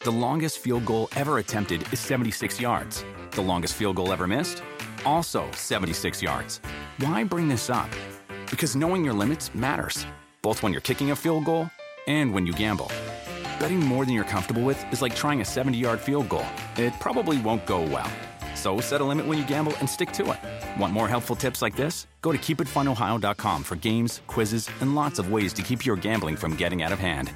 The longest field goal ever attempted is 76 yards. The longest field goal ever missed? Also 76 yards. Why bring this up? Because knowing your limits matters, both when you're kicking a field goal and when you gamble. Betting more than you're comfortable with is like trying a 70-yard field goal. It probably won't go well. So set a limit when you gamble and stick to it. Want more helpful tips like this? Go to keepitfunohio.com for games, quizzes, and lots of ways to keep your gambling from getting out of hand.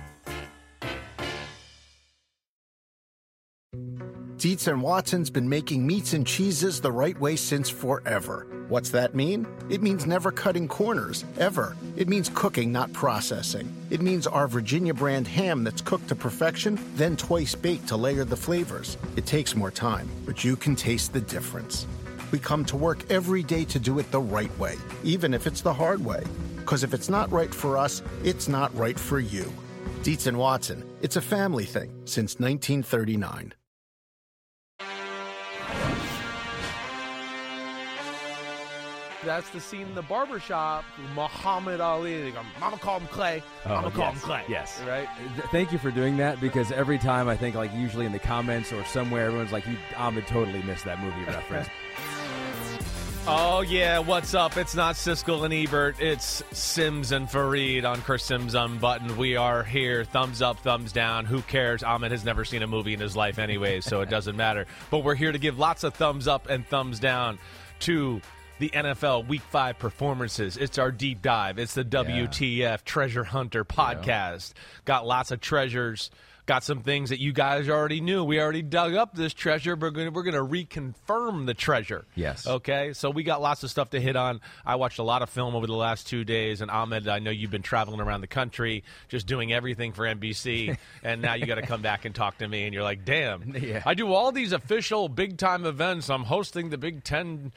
Dietz and Watson's been making meats and cheeses the right way since forever. What's that mean? It means never cutting corners, ever. It means cooking, not processing. It means our Virginia brand ham that's cooked to perfection, then twice baked to layer the flavors. It takes more time, but you can taste the difference. We come to work every day to do it the right way, even if it's the hard way. Because if it's not right for us, it's not right for you. Dietz and Watson, it's a family thing since 1939. That's the scene in the barbershop. Muhammad Ali. They go, Mama call him Clay. Mama call him Clay. Yes. Right? Thank you for doing that, because every time I think, like, usually in the comments or somewhere, everyone's like, Ahmed totally missed that movie reference. Oh, yeah. What's up? It's not Siskel and Ebert. It's Sims and Fareed on Chris Sims Unbuttoned. We are here. Thumbs up, thumbs down. Who cares? Ahmed has never seen a movie in his life anyway, so it doesn't matter. But we're here to give lots of thumbs up and thumbs down to the NFL Week 5 performances. It's our deep dive. It's the WTF Treasure Hunter podcast. Got lots of treasures. Got some things that you guys already knew. We already dug up this treasure, but we're going to reconfirm the treasure. Yes. Okay? So we got lots of stuff to hit on. I watched a lot of film over the last 2 days, and Ahmed, I know you've been traveling around the country just doing everything for NBC, and now you got to come back and talk to me, and you're like, damn, I do all these official big-time events. I'm hosting the Big Ten,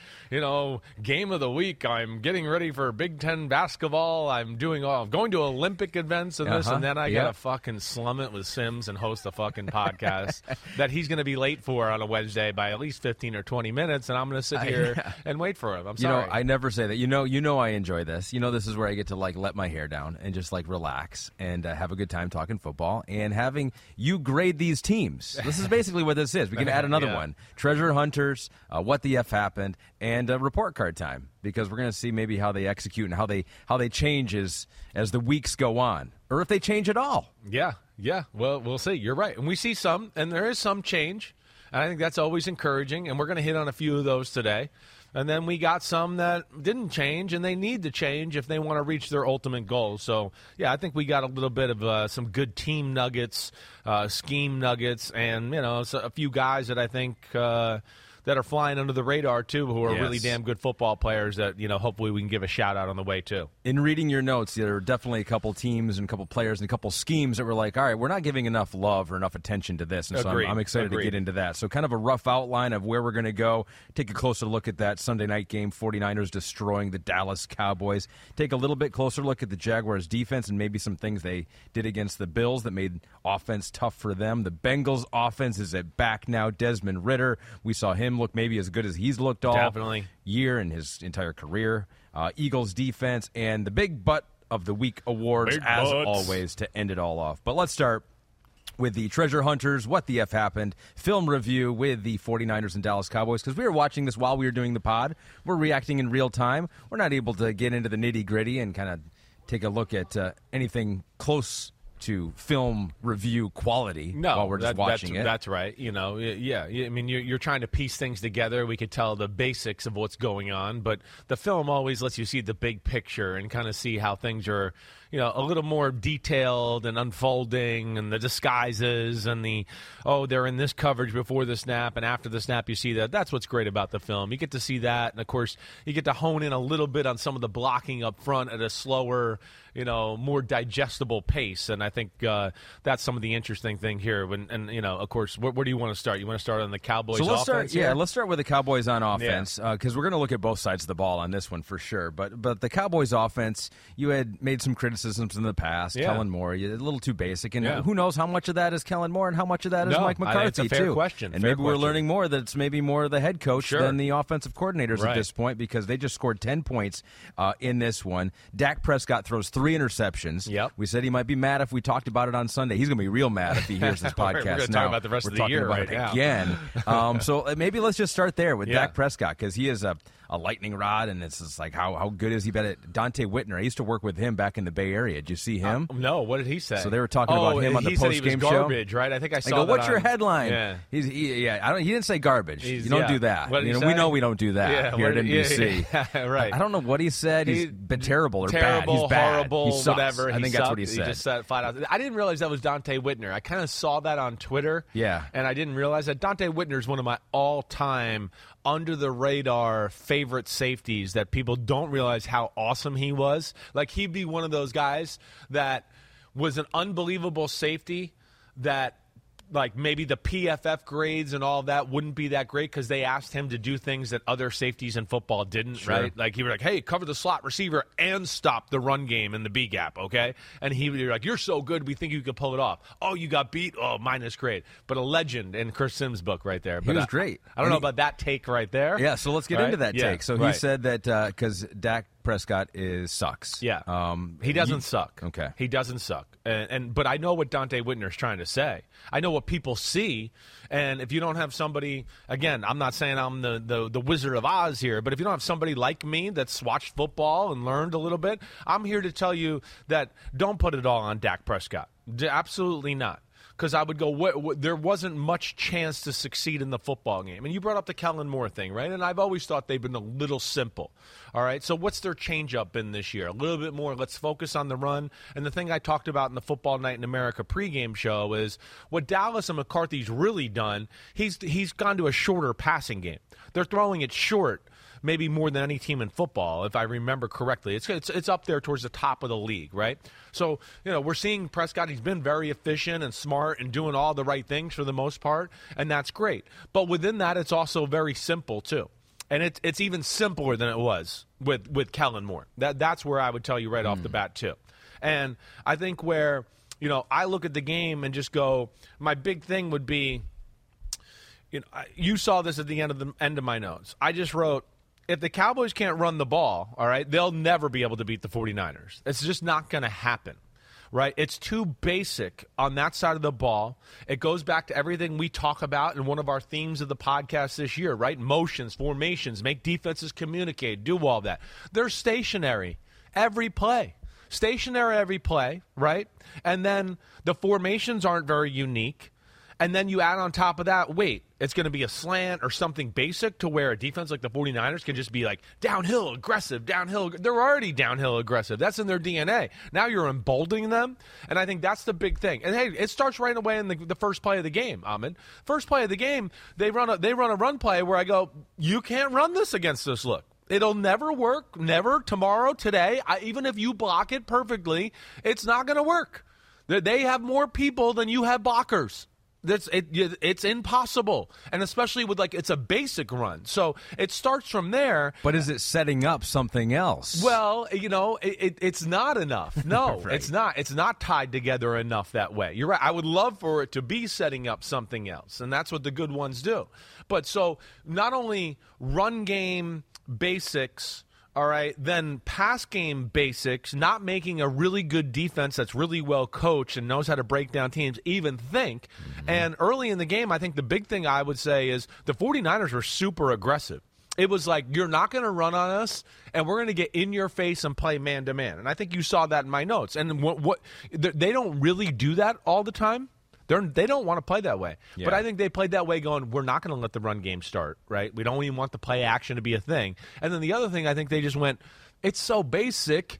game of the week. I'm getting ready for Big Ten basketball. I'm going to Olympic events and this, and then I got to fucking slum it with Sims and host a fucking podcast that he's going to be late for on a Wednesday by at least 15 or 20 minutes, and I'm going to sit here and wait for him. I'm sorry. I never say that. You know I enjoy this. This is where I get to, like, let my hair down and just, like, relax and have a good time talking football and having you grade these teams. This is basically what this is. We can add another one. Treasure Hunters, What the F Happened, and report card time, because we're going to see maybe how they execute and how they change as the weeks go on, or if they change at all. Yeah. Well, we'll see. You're right. And we see some, and there is some change. And I think that's always encouraging. And we're going to hit on a few of those today. And then we got some that didn't change, and they need to change if they want to reach their ultimate goals. So, yeah, I think we got a little bit of some good team nuggets, scheme nuggets, and, so a few guys that I think that are flying under the radar, too, who are really damn good football players that, hopefully we can give a shout-out on the way, too. In reading your notes, there are definitely a couple teams and a couple players and a couple schemes that were like, all right, we're not giving enough love or enough attention to this, and so I'm excited to get into that. So kind of a rough outline of where we're going to go, take a closer look at that Sunday night game, 49ers destroying the Dallas Cowboys, take a little bit closer look at the Jaguars' defense and maybe some things they did against the Bills that made offense tough for them. The Bengals' offense is back now. Desmond Ridder, we saw him look maybe as good as he's looked all year in his entire career. Eagles defense, and the big butt of the week awards, always, to end it all off. But let's start with the Treasure Hunters, What the F Happened, film review with the 49ers and Dallas Cowboys, because we were watching this while we were doing the pod. We're reacting in real time. We're not able to get into the nitty-gritty and kind of take a look at anything close to film review quality while we're just watching it. That's right. I mean, you're trying to piece things together. We could tell the basics of what's going on, but the film always lets you see the big picture and kind of see how things are, a little more detailed and unfolding, and the disguises and they're in this coverage before the snap, and after the snap you see that. That's what's great about the film. You get to see that, and of course you get to hone in a little bit on some of the blocking up front at a slower, more digestible pace, and I think that's some of the interesting thing here. Of course, where do you want to start? You want to start on the Cowboys offense? Let's start with the Cowboys on offense, because we're going to look at both sides of the ball on this one for sure. But the Cowboys offense, you had made some criticism criticisms in the past. Kellen Moore, a little too basic. And who knows how much of that is Kellen Moore and how much of that is Mike McCarthy, it's a fair too. question. And maybe we're learning more that it's maybe more the head coach than the offensive coordinators at this point, because they just scored 10 points in this one. Dak Prescott throws 3 interceptions. Yep. We said he might be mad if we talked about it on Sunday. He's going to be real mad if he hears this podcast. We're going to now. talk about the rest of the year right now. Again. So maybe let's just start there with Dak Prescott, because he is a lightning rod, and it's just like, how good is he? Dante Whitner, I used to work with him back in the Bay Area. Did you see him? No, what did he say? So they were talking about him on the post-game show. He said he was garbage, right? I think I saw that. What's your headline? Yeah. He didn't say garbage. You don't do that. What did he say? We know we don't do that here at NBC. Yeah, right. I don't know what he said. He's been terrible or bad. He's bad. Horrible, he sucks. whatever. I think that's what he said. He just said flat out. I didn't realize that was Dante Whitner. I kind of saw that on Twitter. Yeah. And I didn't realize that. Dante Whitner is one of my all-time under-the-radar favorite safeties that people don't realize how awesome he was. Like, he'd be one of those guys that was an unbelievable safety that, like, maybe the PFF grades and all of that wouldn't be that great because they asked him to do things that other safeties in football didn't, right? Like, he was like, hey, cover the slot receiver and stop the run game in the B gap, okay? And he would be like, you're so good, we think you could pull it off. Oh, you got beat? Oh, minus grade. But a legend in Chris Sims' book right there. He was great. I don't know about that take right there. Yeah, so let's get into that take. So he said that because Dak Prescott sucks. Yeah. He doesn't suck. Okay. He doesn't suck. But I know what Dante Whitner is trying to say. I know what people see. And if you don't have somebody, again, I'm not saying I'm the Wizard of Oz here, but if you don't have somebody like me that's watched football and learned a little bit, I'm here to tell you that don't put it all on Dak Prescott. Absolutely not. Because I would go, there wasn't much chance to succeed in the football game. And you brought up the Kellen Moore thing, right? And I've always thought they've been a little simple. All right, so what's their change-up been this year? A little bit more, let's focus on the run. And the thing I talked about in the Football Night in America pregame show is what Dallas and McCarthy's really done, he's gone to a shorter passing game. They're throwing it short, maybe more than any team in football, if I remember correctly. It's up there towards the top of the league, right? So, we're seeing Prescott. He's been very efficient and smart and doing all the right things for the most part, and that's great. But within that, it's also very simple, too. And it's even simpler than it was with Kellen Moore. That's where I would tell you right off the bat, too. And I think where, I look at the game and just go, my big thing would be, you saw this at the end of my notes. I just wrote, if the Cowboys can't run the ball, all right, they'll never be able to beat the 49ers. It's just not going to happen, right? It's too basic on that side of the ball. It goes back to everything we talk about in one of our themes of the podcast this year, right? Motions, formations, make defenses communicate, do all that. They're stationary every play. Stationary every play, right? And then the formations aren't very unique. And then you add on top of that, it's going to be a slant or something basic to where a defense like the 49ers can just be like downhill aggressive, downhill. They're already downhill aggressive. That's in their DNA. Now you're emboldening them, and I think that's the big thing. And, hey, it starts right away in the first play of the game, Ahmed. First play of the game, they run a run play where I go, you can't run this against this look. It'll never work, never, tomorrow, today. Even if you block it perfectly, it's not going to work. They have more people than you have blockers. It's impossible, and especially with it's a basic run. So it starts from there. But is it setting up something else? Well, it's not enough. No, right. It's not. It's not tied together enough that way. You're right. I would love for it to be setting up something else, and that's what the good ones do. But so not only run game basics. All right, then pass game basics, not making a really good defense that's really well coached and knows how to break down teams, even think. Mm-hmm. And early in the game, I think the big thing I would say is the 49ers were super aggressive. It was like, you're not going to run on us, and we're going to get in your face and play man-to-man. And I think you saw that in my notes. And what they don't really do that all the time. They don't want to play that way. Yeah. But I think they played that way going, we're not going to let the run game start, right? We don't even want the play action to be a thing. And then the other thing, I think they just went, it's so basic,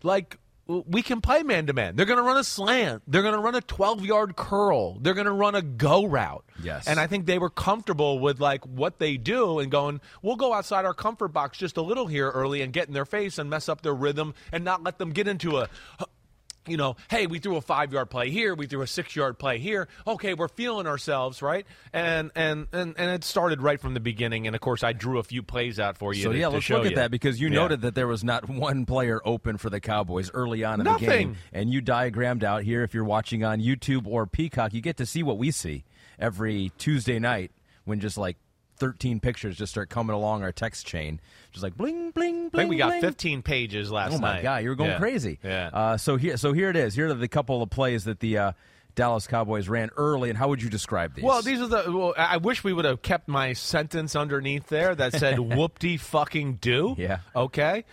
we can play man-to-man. They're going to run a slant. They're going to run a 12-yard curl. They're going to run a go route. Yes. And I think they were comfortable with what they do and going, we'll go outside our comfort box just a little here early and get in their face and mess up their rhythm and not let them get into hey, we threw a 5-yard play here, we threw a 6-yard play here. Okay, we're feeling ourselves, right? And it started right from the beginning. And of course, I drew a few plays out for you. So let's look at that, because you noted that there was not one player open for the Cowboys early on in the game, and you diagrammed out here. If you're watching on YouTube or Peacock, you get to see what we see every Tuesday night when just like 13 pictures just start coming along our text chain, just like bling, bling, bling. I think we got bling. 15 pages last night. Oh my God, you were going crazy. Yeah. So here it is. Here are the couple of plays that the Dallas Cowboys ran early, and how would you describe these? Well, I wish we would have kept my sentence underneath there that said "whoop-de fucking do." Yeah. Okay.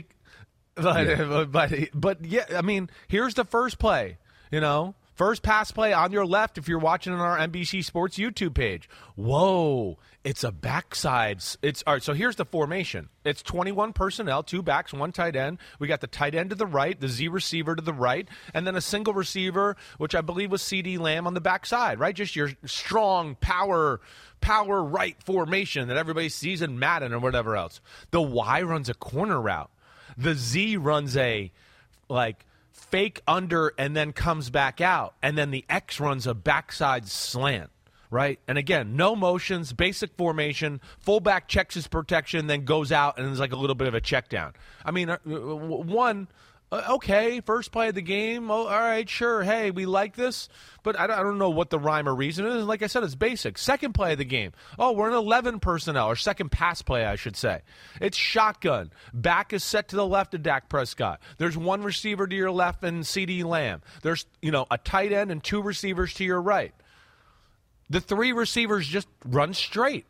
But yeah, I mean, here's the first play. First pass play on your left if you're watching on our NBC Sports YouTube page. Whoa, it's a backside. All right, so here's the formation. It's 21 personnel, 2 backs, 1 tight end. We got the tight end to the right, the Z receiver to the right, and then a single receiver, which I believe was CeeDee Lamb on the backside, right? Just your strong power right formation that everybody sees in Madden or whatever else. The Y runs a corner route. The Z runs a, fake under and then comes back out. And then the X runs a backside slant, right? And again, no motions, basic formation, fullback checks his protection, then goes out and is like a little bit of a check down. I mean, okay, first play of the game. Oh, all right, sure. Hey, we like this. But I don't know what the rhyme or reason is. Like I said, it's basic. Second play of the game. Oh, we're in 11 personnel, or second pass play, I should say. It's shotgun. Back is set to the left of Dak Prescott. There's one receiver to your left and CeeDee Lamb. There's, a tight end and 2 receivers to your right. The 3 receivers just run straight.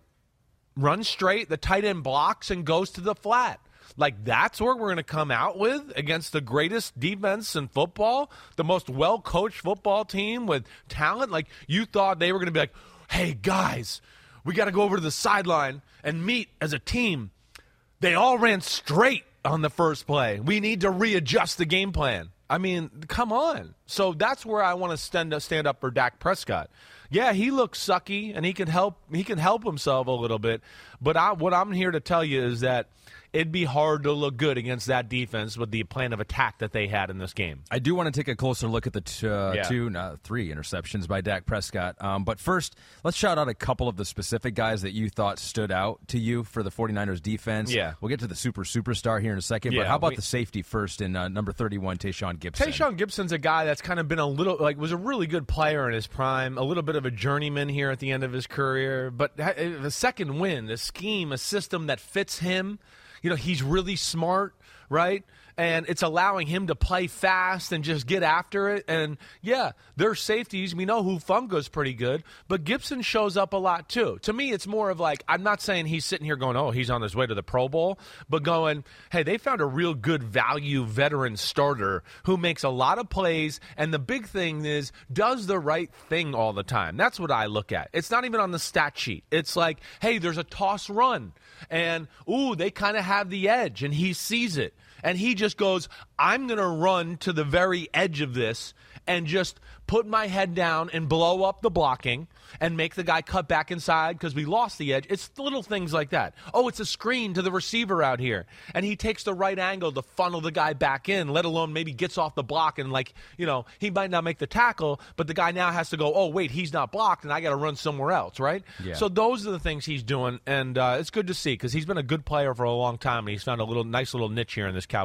The tight end blocks and goes to the flat. That's what we're going to come out with against the greatest defense in football, the most well-coached football team with talent. You thought they were going to be like, hey, guys, we got to go over to the sideline and meet as a team. They all ran straight on the first play. We need to readjust the game plan. I mean, come on. So that's where I want to stand up for Dak Prescott. Yeah, he looks sucky, and he can help himself a little bit. But what I'm here to tell you is that it'd be hard to look good against that defense with the plan of attack that they had in this game. I do want to take a closer look at the 3 interceptions by Dak Prescott. But first, let's shout out a couple of the specific guys that you thought stood out to you for the 49ers defense. Yeah. We'll get to the superstar here in a second. But how about the safety first in number 31, Tayshaun Gibson? Tayshaun Gibson's a guy that's kind of been a little, was a really good player in his prime, a little bit of a journeyman here at the end of his career. But the second win, the scheme, a system that fits him. He's really smart, right? And it's allowing him to play fast and just get after it. And, yeah, their safeties. We know Hufunga's pretty good, but Gibson shows up a lot too. To me, it's more of I'm not saying he's sitting here going, oh, he's on his way to the Pro Bowl, but going, hey, they found a real good value veteran starter who makes a lot of plays, and the big thing is does the right thing all the time. That's what I look at. It's not even on the stat sheet. It's like, hey, there's a toss run, and, they kind of have the edge, and he sees it. And he just goes, I'm going to run to the very edge of this and just put my head down and blow up the blocking and make the guy cut back inside because we lost the edge. It's little things like that. Oh, it's a screen to the receiver out here. And he takes the right angle to funnel the guy back in, let alone maybe gets off the block and he might not make the tackle, but the guy now has to go, oh, wait, he's not blocked and I got to run somewhere else, right? Yeah. So those are the things he's doing, and it's good to see because he's been a good player for a long time, and he's found a nice little niche here in this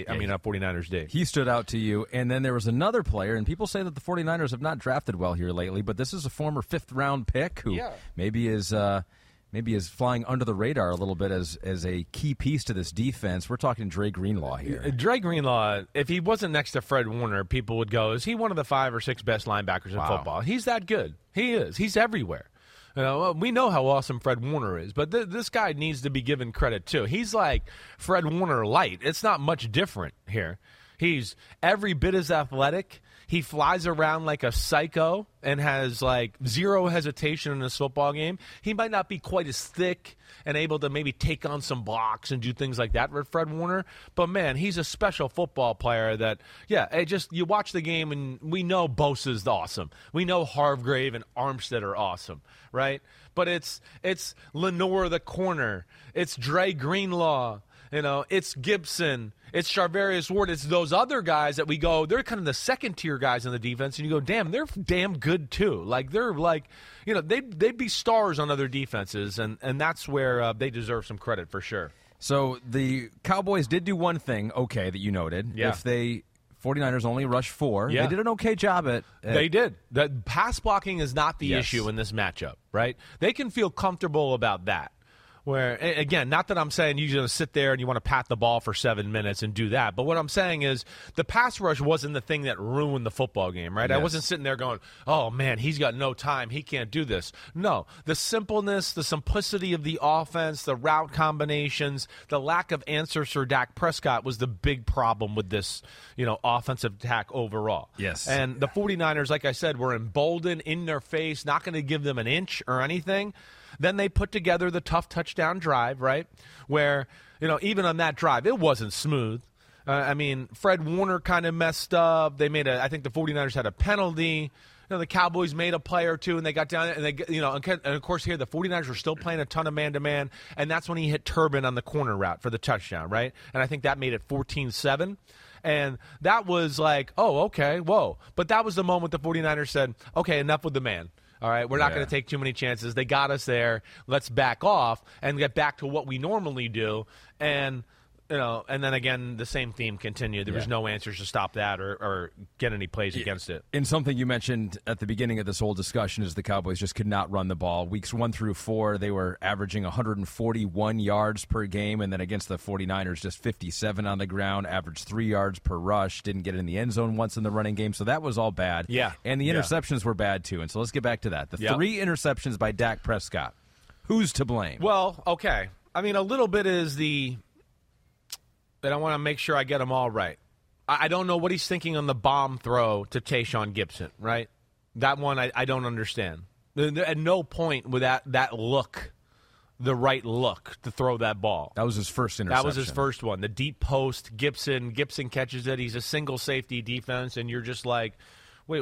49ers D. He stood out to you, and then there was another player, and people say that the 49ers have not drafted well here lately, but this is a former 5th-round pick who maybe is flying under the radar a little bit as a key piece to this defense. We're talking Dre Greenlaw here. Dre Greenlaw, if he wasn't next to Fred Warner, people would go, is he one of the 5 or 6 best linebackers in football? He's that good. He is. He's everywhere. We know how awesome Fred Warner is, but this guy needs to be given credit too. He's like Fred Warner light. It's not much different here. He's every bit as athletic. He flies around like a psycho and has zero hesitation in his football game. He might not be quite as thick and able to maybe take on some blocks and do things like that with Fred Warner. But, man, he's a special football player that, you watch the game and we know Bosa's awesome. We know Hargrave and Armstead are awesome, right? But it's Lenore the corner. It's Dre Greenlaw. it's Gibson, it's Charvarius Ward, it's those other guys that we go, they're kind of the second-tier guys in the defense, and you go, damn, they're damn good too. Like, they're like, they'd be stars on other defenses, and that's where they deserve some credit for sure. So the Cowboys did do one thing, okay, that you noted. Yeah. If 49ers only rushed 4. Yeah. They did an okay job at They did. The pass blocking is not the issue in this matchup, right? They can feel comfortable about that. Where, again, not that I'm saying you're going to sit there and you want to pat the ball for 7 minutes and do that, but what I'm saying is the pass rush wasn't the thing that ruined the football game, right? Yes. I wasn't sitting there going, oh, man, he's got no time. He can't do this. No, the simpleness, the simplicity of the offense, the route combinations, the lack of answers for Dak Prescott was the big problem with this, offensive attack overall. Yes. And the 49ers, like I said, were emboldened in their face, not going to give them an inch or anything. Then they put together the tough touchdown drive, right, where, even on that drive, it wasn't smooth. Fred Warner kind of messed up. I think the 49ers had a penalty. The Cowboys made a play or two, and they got down, and and of course here the 49ers were still playing a ton of man-to-man, and that's when he hit Turbin on the corner route for the touchdown, right? And I think that made it 14-7. And that was like, oh, okay, whoa. But that was the moment the 49ers said, okay, enough with the man. All right, we're not going to take too many chances. They got us there. Let's back off and get back to what we normally do. And and then again, the same theme continued. There was no answers to stop that or get any plays against it. And something you mentioned at the beginning of this whole discussion is the Cowboys just could not run the ball. Weeks 1 through 4, they were averaging 141 yards per game, and then against the 49ers, just 57 on the ground, averaged 3 yards per rush, didn't get in the end zone once in the running game, so that was all bad. Yeah. And the interceptions were bad, too, and so let's get back to that. The 3 interceptions by Dak Prescott. Who's to blame? Well, okay. A little bit is that I want to make sure I get them all right. I don't know what he's thinking on the bomb throw to Tayshaun Gibson, right? That one I don't understand. At no point with that look, the right look to throw that ball. That was his first interception. That was his first one. The deep post, Gibson catches it. He's a single safety defense, and you're just like, wait,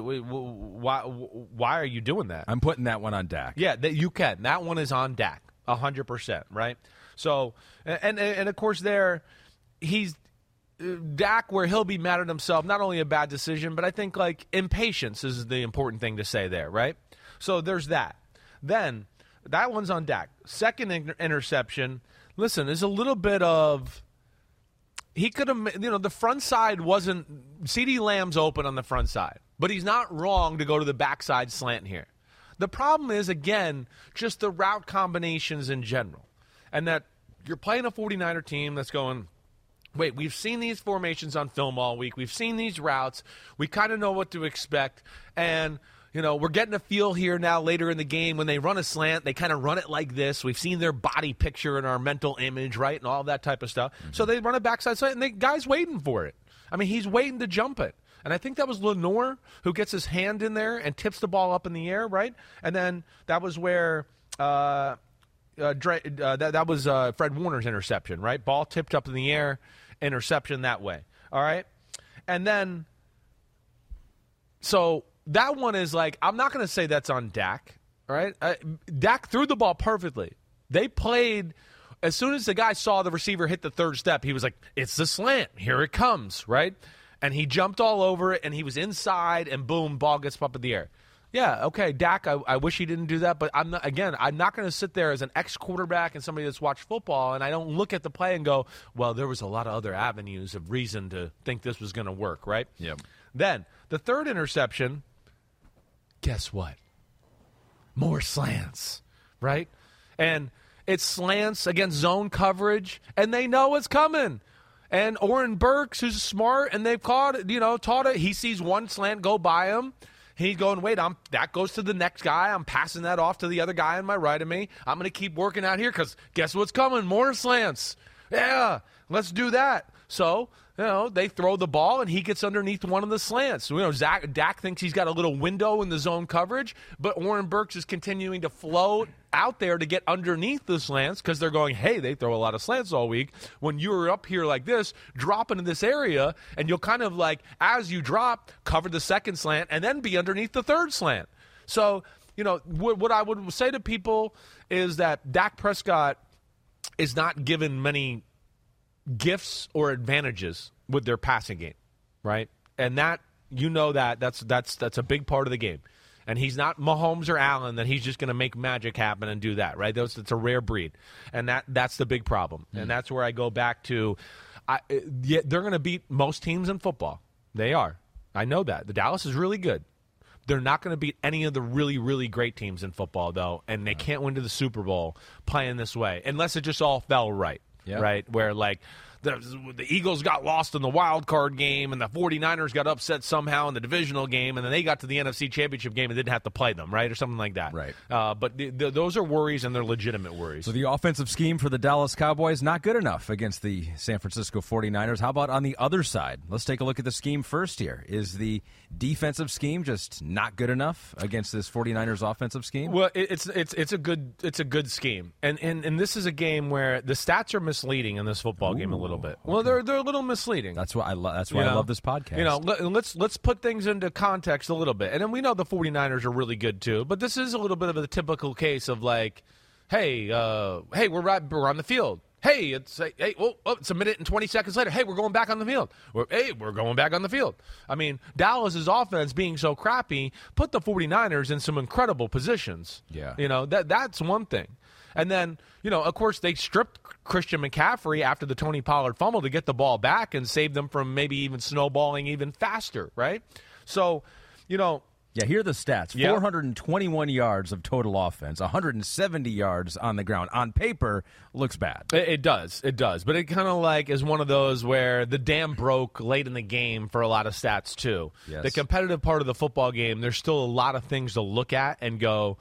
why are you doing that? I'm putting that one on Dak. Yeah, you can. That one is on Dak, 100%, right? So, and of course he's Dak, where he'll be mad at himself, not only a bad decision, but I think like impatience is the important thing to say there, right? So there's that. Then that one's on Dak. Second interception, listen, is a little bit of he could have, the front side wasn't, CeeDee Lamb's open on the front side, but he's not wrong to go to the backside slant here. The problem is, again, just the route combinations in general, and that you're playing a 49er team that's going, wait, we've seen these formations on film all week. We've seen these routes. We kind of know what to expect. And, we're getting a feel here now later in the game when they run a slant, they kind of run it like this. We've seen their body picture in our mental image, right, and all that type of stuff. Mm-hmm. So they run a backside slant, and the guy's waiting for it. He's waiting to jump it. And I think that was Lenoir who gets his hand in there and tips the ball up in the air, right? And then that was where that was Fred Warner's interception, right? Ball tipped up in the air, interception that way, all right? And then, so that one is like, I'm not going to say that's on Dak, all right? Dak threw the ball perfectly. They played, as soon as the guy saw the receiver hit the third step, he was like, it's the slant. Here it comes, right? And he jumped all over it, and he was inside, and boom, ball gets up in the air. Yeah, okay, Dak, I wish he didn't do that, but I'm not going to sit there as an ex-quarterback and somebody that's watched football, and I don't look at the play and go, well, there was a lot of other avenues of reason to think this was going to work, right? Yep. Then, the third interception, guess what? More slants, right? And it's slants against zone coverage, and they know it's coming. And Oren Burks, who's smart, and they've taught it. He sees one slant go by him. He's going, wait, that goes to the next guy. I'm passing that off to the other guy on my right of me. I'm going to keep working out here because guess what's coming? More slants. Yeah, let's do that. So, they throw the ball, and he gets underneath one of the slants. Dak thinks he's got a little window in the zone coverage, but Oren Burks is continuing to float out there to get underneath the slants because they're going, hey, they throw a lot of slants all week. When you're up here like this, drop into this area, and you'll kind of like, as you drop, cover the second slant and then be underneath the third slant. So, what I would say to people is that Dak Prescott is not given many gifts or advantages with their passing game, right? And that, that's a big part of the game. And he's not Mahomes or Allen that he's just going to make magic happen and do that, right? It's a rare breed. And that's the big problem. And that's where I go back to they're going to beat most teams in football. They are. I know that. The Dallas is really good. They're not going to beat any of the really, really great teams in football, though, and they can't win to the Super Bowl playing this way, unless it just all fell right, right? Where, like, the Eagles got lost in the wild card game, and the 49ers got upset somehow in the divisional game, and then they got to the NFC Championship game and didn't have to play them, right, or something like that. Right. But those are worries, and they're legitimate worries. So the offensive scheme for the Dallas Cowboys, not good enough against the San Francisco 49ers. How about on the other side? Let's take a look at the scheme first here. Is the defensive scheme just not good enough against this 49ers offensive scheme? Well, it's a good scheme, and this is a game where the stats are misleading in this football game a little bit. Well, they're a little misleading. That's why I love this podcast. Let's put things into context a little bit, and then we know the 49ers are really good too. But this is a little bit of a typical case of like, hey, we're on the field. Hey, it's a minute and 20 seconds later. Hey, we're going back on the field. We're going back on the field. I mean, Dallas's offense being so crappy put the 49ers in some incredible positions. Yeah. That's one thing. And then, of course, they stripped Christian McCaffrey after the Tony Pollard fumble to get the ball back and save them from maybe even snowballing even faster, right? So, Yeah, here are the stats. Yeah. 421 yards of total offense, 170 yards on the ground. On paper, looks bad. It does. But it kind of like is one of those where the dam broke late in the game for a lot of stats, too. Yes. The competitive part of the football game, there's still a lot of things to look at and go,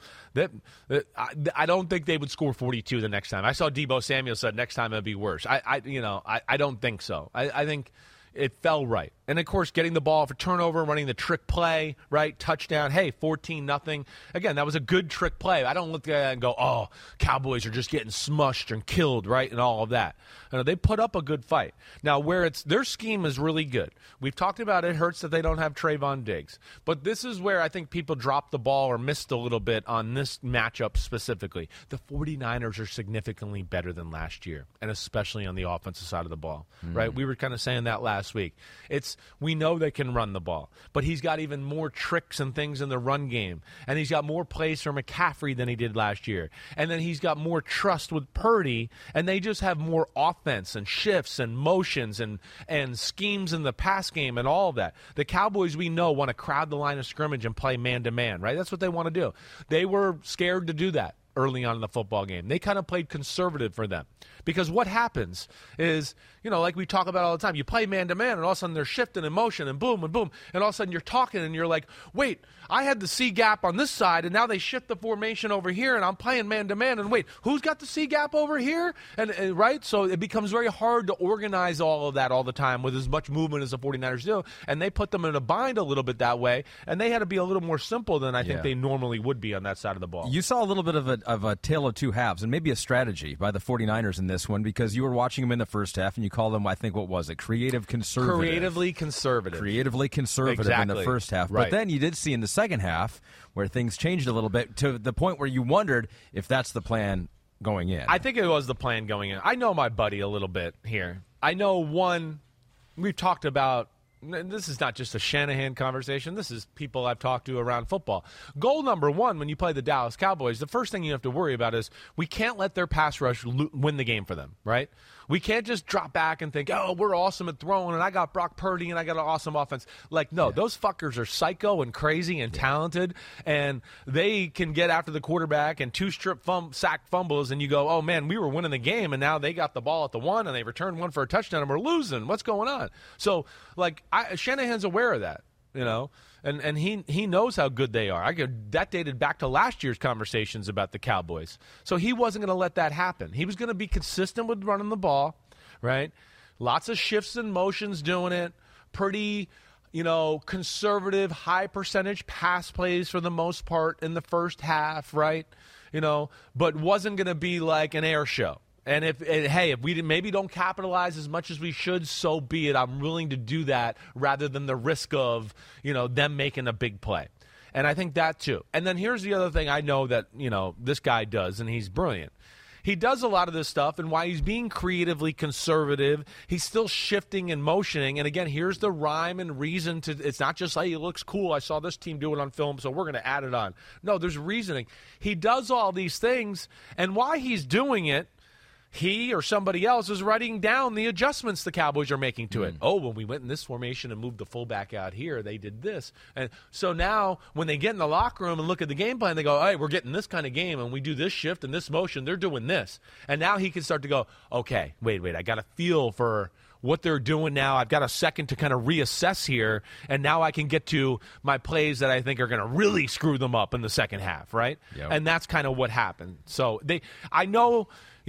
I don't think they would score 42 the next time. I saw Deebo Samuel said next time it'd be worse. I don't think so. I think it fell right. And, of course, getting the ball for turnover, running the trick play, right, touchdown, hey, 14-0. Again, that was a good trick play. I don't look at that and go, oh, Cowboys are just getting smushed and killed, right, and all of that. They put up a good fight. Now, where their scheme is really good. We've talked about it hurts that they don't have Trayvon Diggs. But this is where I think people dropped the ball or missed a little bit on this matchup specifically. The 49ers are significantly better than last year, and especially on the offensive side of the ball, right? We were kind of saying that last week. We know they can run the ball, but he's got even more tricks and things in the run game, and he's got more plays for McCaffrey than he did last year, and then he's got more trust with Purdy, and they just have more offense and shifts and motions and schemes in the pass game and all of that. The Cowboys, we know, want to crowd the line of scrimmage and play man-to-man, right? That's what they want to do. They were scared to do that early on in the football game. They kind of played conservative for them. Because what happens is, like we talk about all the time, you play man-to-man, and all of a sudden they're shifting in motion, and boom, and all of a sudden you're talking, and you're like, wait, I had the C gap on this side, and now they shift the formation over here, and I'm playing man-to-man, and wait, who's got the C gap over here? And right? So it becomes very hard to organize all of that all the time with as much movement as the 49ers do, and they put them in a bind a little bit that way, and they had to be a little more simple than I think they normally would be on that side of the ball. You saw a little bit of a tale of two halves, and maybe a strategy by the 49ers in this one, because you were watching them in the first half, and you call them, I think, what was it? Creative conservative. Creatively conservative exactly. In the first half. Right. But then you did see in the second half where things changed a little bit to the point where you wondered if that's the plan going in. I think it was the plan going in. I know my buddy a little bit here. I know we've talked about, this is not just a Shanahan conversation. This is people I've talked to around football. Goal number one when you play the Dallas Cowboys, the first thing you have to worry about is we can't let their pass rush win the game for them, right? We can't just drop back and think, oh, we're awesome at throwing, and I got Brock Purdy, and I got an awesome offense. Like, no, those fuckers are psycho and crazy and talented, and they can get after the quarterback and two sack fumbles, and you go, oh, man, we were winning the game, and now they got the ball at the one, and they returned one for a touchdown, and we're losing. What's going on? So, like, Shanahan's aware of that, and he knows how good they are. That dated back to last year's conversations about the Cowboys. So he wasn't going to let that happen. He was going to be consistent with running the ball, right? Lots of shifts and motions doing it. Pretty, conservative, high percentage pass plays for the most part in the first half, right? But wasn't going to be like an air show. And if we maybe don't capitalize as much as we should, so be it. I'm willing to do that rather than the risk of, them making a big play. And I think that too. And then here's the other thing I know that, this guy does, and he's brilliant. he does a lot of this stuff, and while he's being creatively conservative, he's still shifting and motioning. And again, here's the rhyme and reason to. It's not just, hey, it looks cool. I saw this team do it on film, so we're going to add it on. No, there's reasoning. He does all these things, and while he's doing it, he or somebody else is writing down the adjustments the Cowboys are making to it. Oh, when we went in this formation and moved the fullback out here, they did this. And so now when they get in the locker room and look at the game plan, they go, hey, we're getting this kind of game, and we do this shift and this motion. They're doing this. And now he can start to go, okay, wait, I got a feel for what they're doing now. I've got a second to kind of reassess here, and now I can get to my plays that I think are going to really screw them up in the second half, right? Yep. And that's kind of what happened. So I know,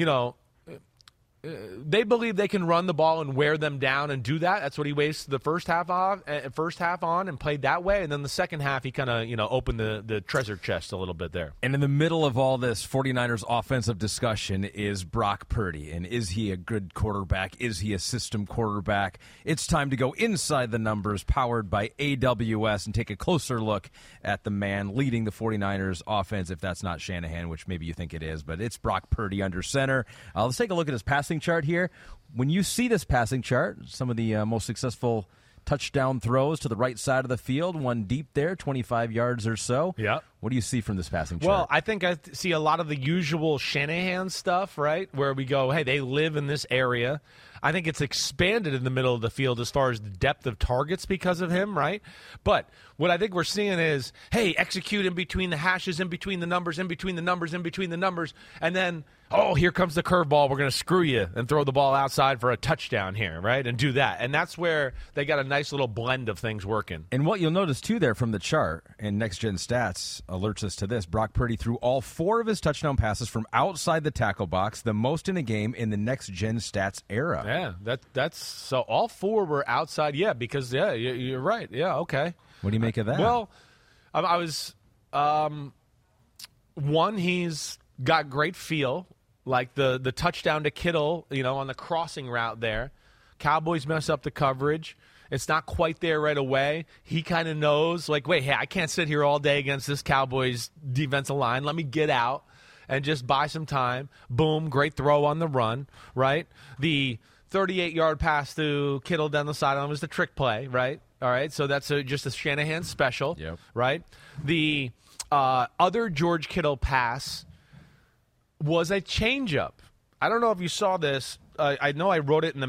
they believe they can run the ball and wear them down and do that. That's what he wasted the first half on and played that way. And then the second half, he kind of, opened the treasure chest a little bit there. And in the middle of all this 49ers offensive discussion is Brock Purdy. And is he a good quarterback? Is he a system quarterback? It's time to go inside the numbers, powered by AWS, and take a closer look at the man leading the 49ers offense, if that's not Shanahan, which maybe you think it is. But it's Brock Purdy under center. Let's take a look at his passing chart here. When you see this passing chart, some of the most successful touchdown throws to the right side of the field, one deep there, 25 yards or so. Yeah. What do you see from this passing chart? Well, I think I see a lot of the usual Shanahan stuff, right, where we go, hey, they live in this area. I think it's expanded in the middle of the field as far as the depth of targets because of him, right? But what I think we're seeing is, hey, execute in between the hashes, in between the numbers, in between the numbers, in between the numbers, and then, oh, here comes the curveball. We're going to screw you and throw the ball outside for a touchdown here, right, and do that. And that's where they got a nice little blend of things working. And what you'll notice, too, there from the chart, and Next Gen Stats alerts us to this, Brock Purdy threw all 4 of his touchdown passes from outside the tackle box, the most in a game in the Next Gen Stats era. Yeah, that's so all 4 were outside, because, you're right. Yeah, okay. What do you make of that? Well, I was one, he's got great feel, like the touchdown to Kittle, on the crossing route there. Cowboys mess up the coverage. It's not quite there right away. He kind of knows, like, wait, hey, I can't sit here all day against this Cowboys defensive line. Let me get out and just buy some time. Boom, great throw on the run, right? The 38-yard pass to Kittle down the sideline was the trick play, right? All right, so that's just a Shanahan special, right? The other George Kittle pass was a changeup. I don't know if you saw this. I know I wrote it in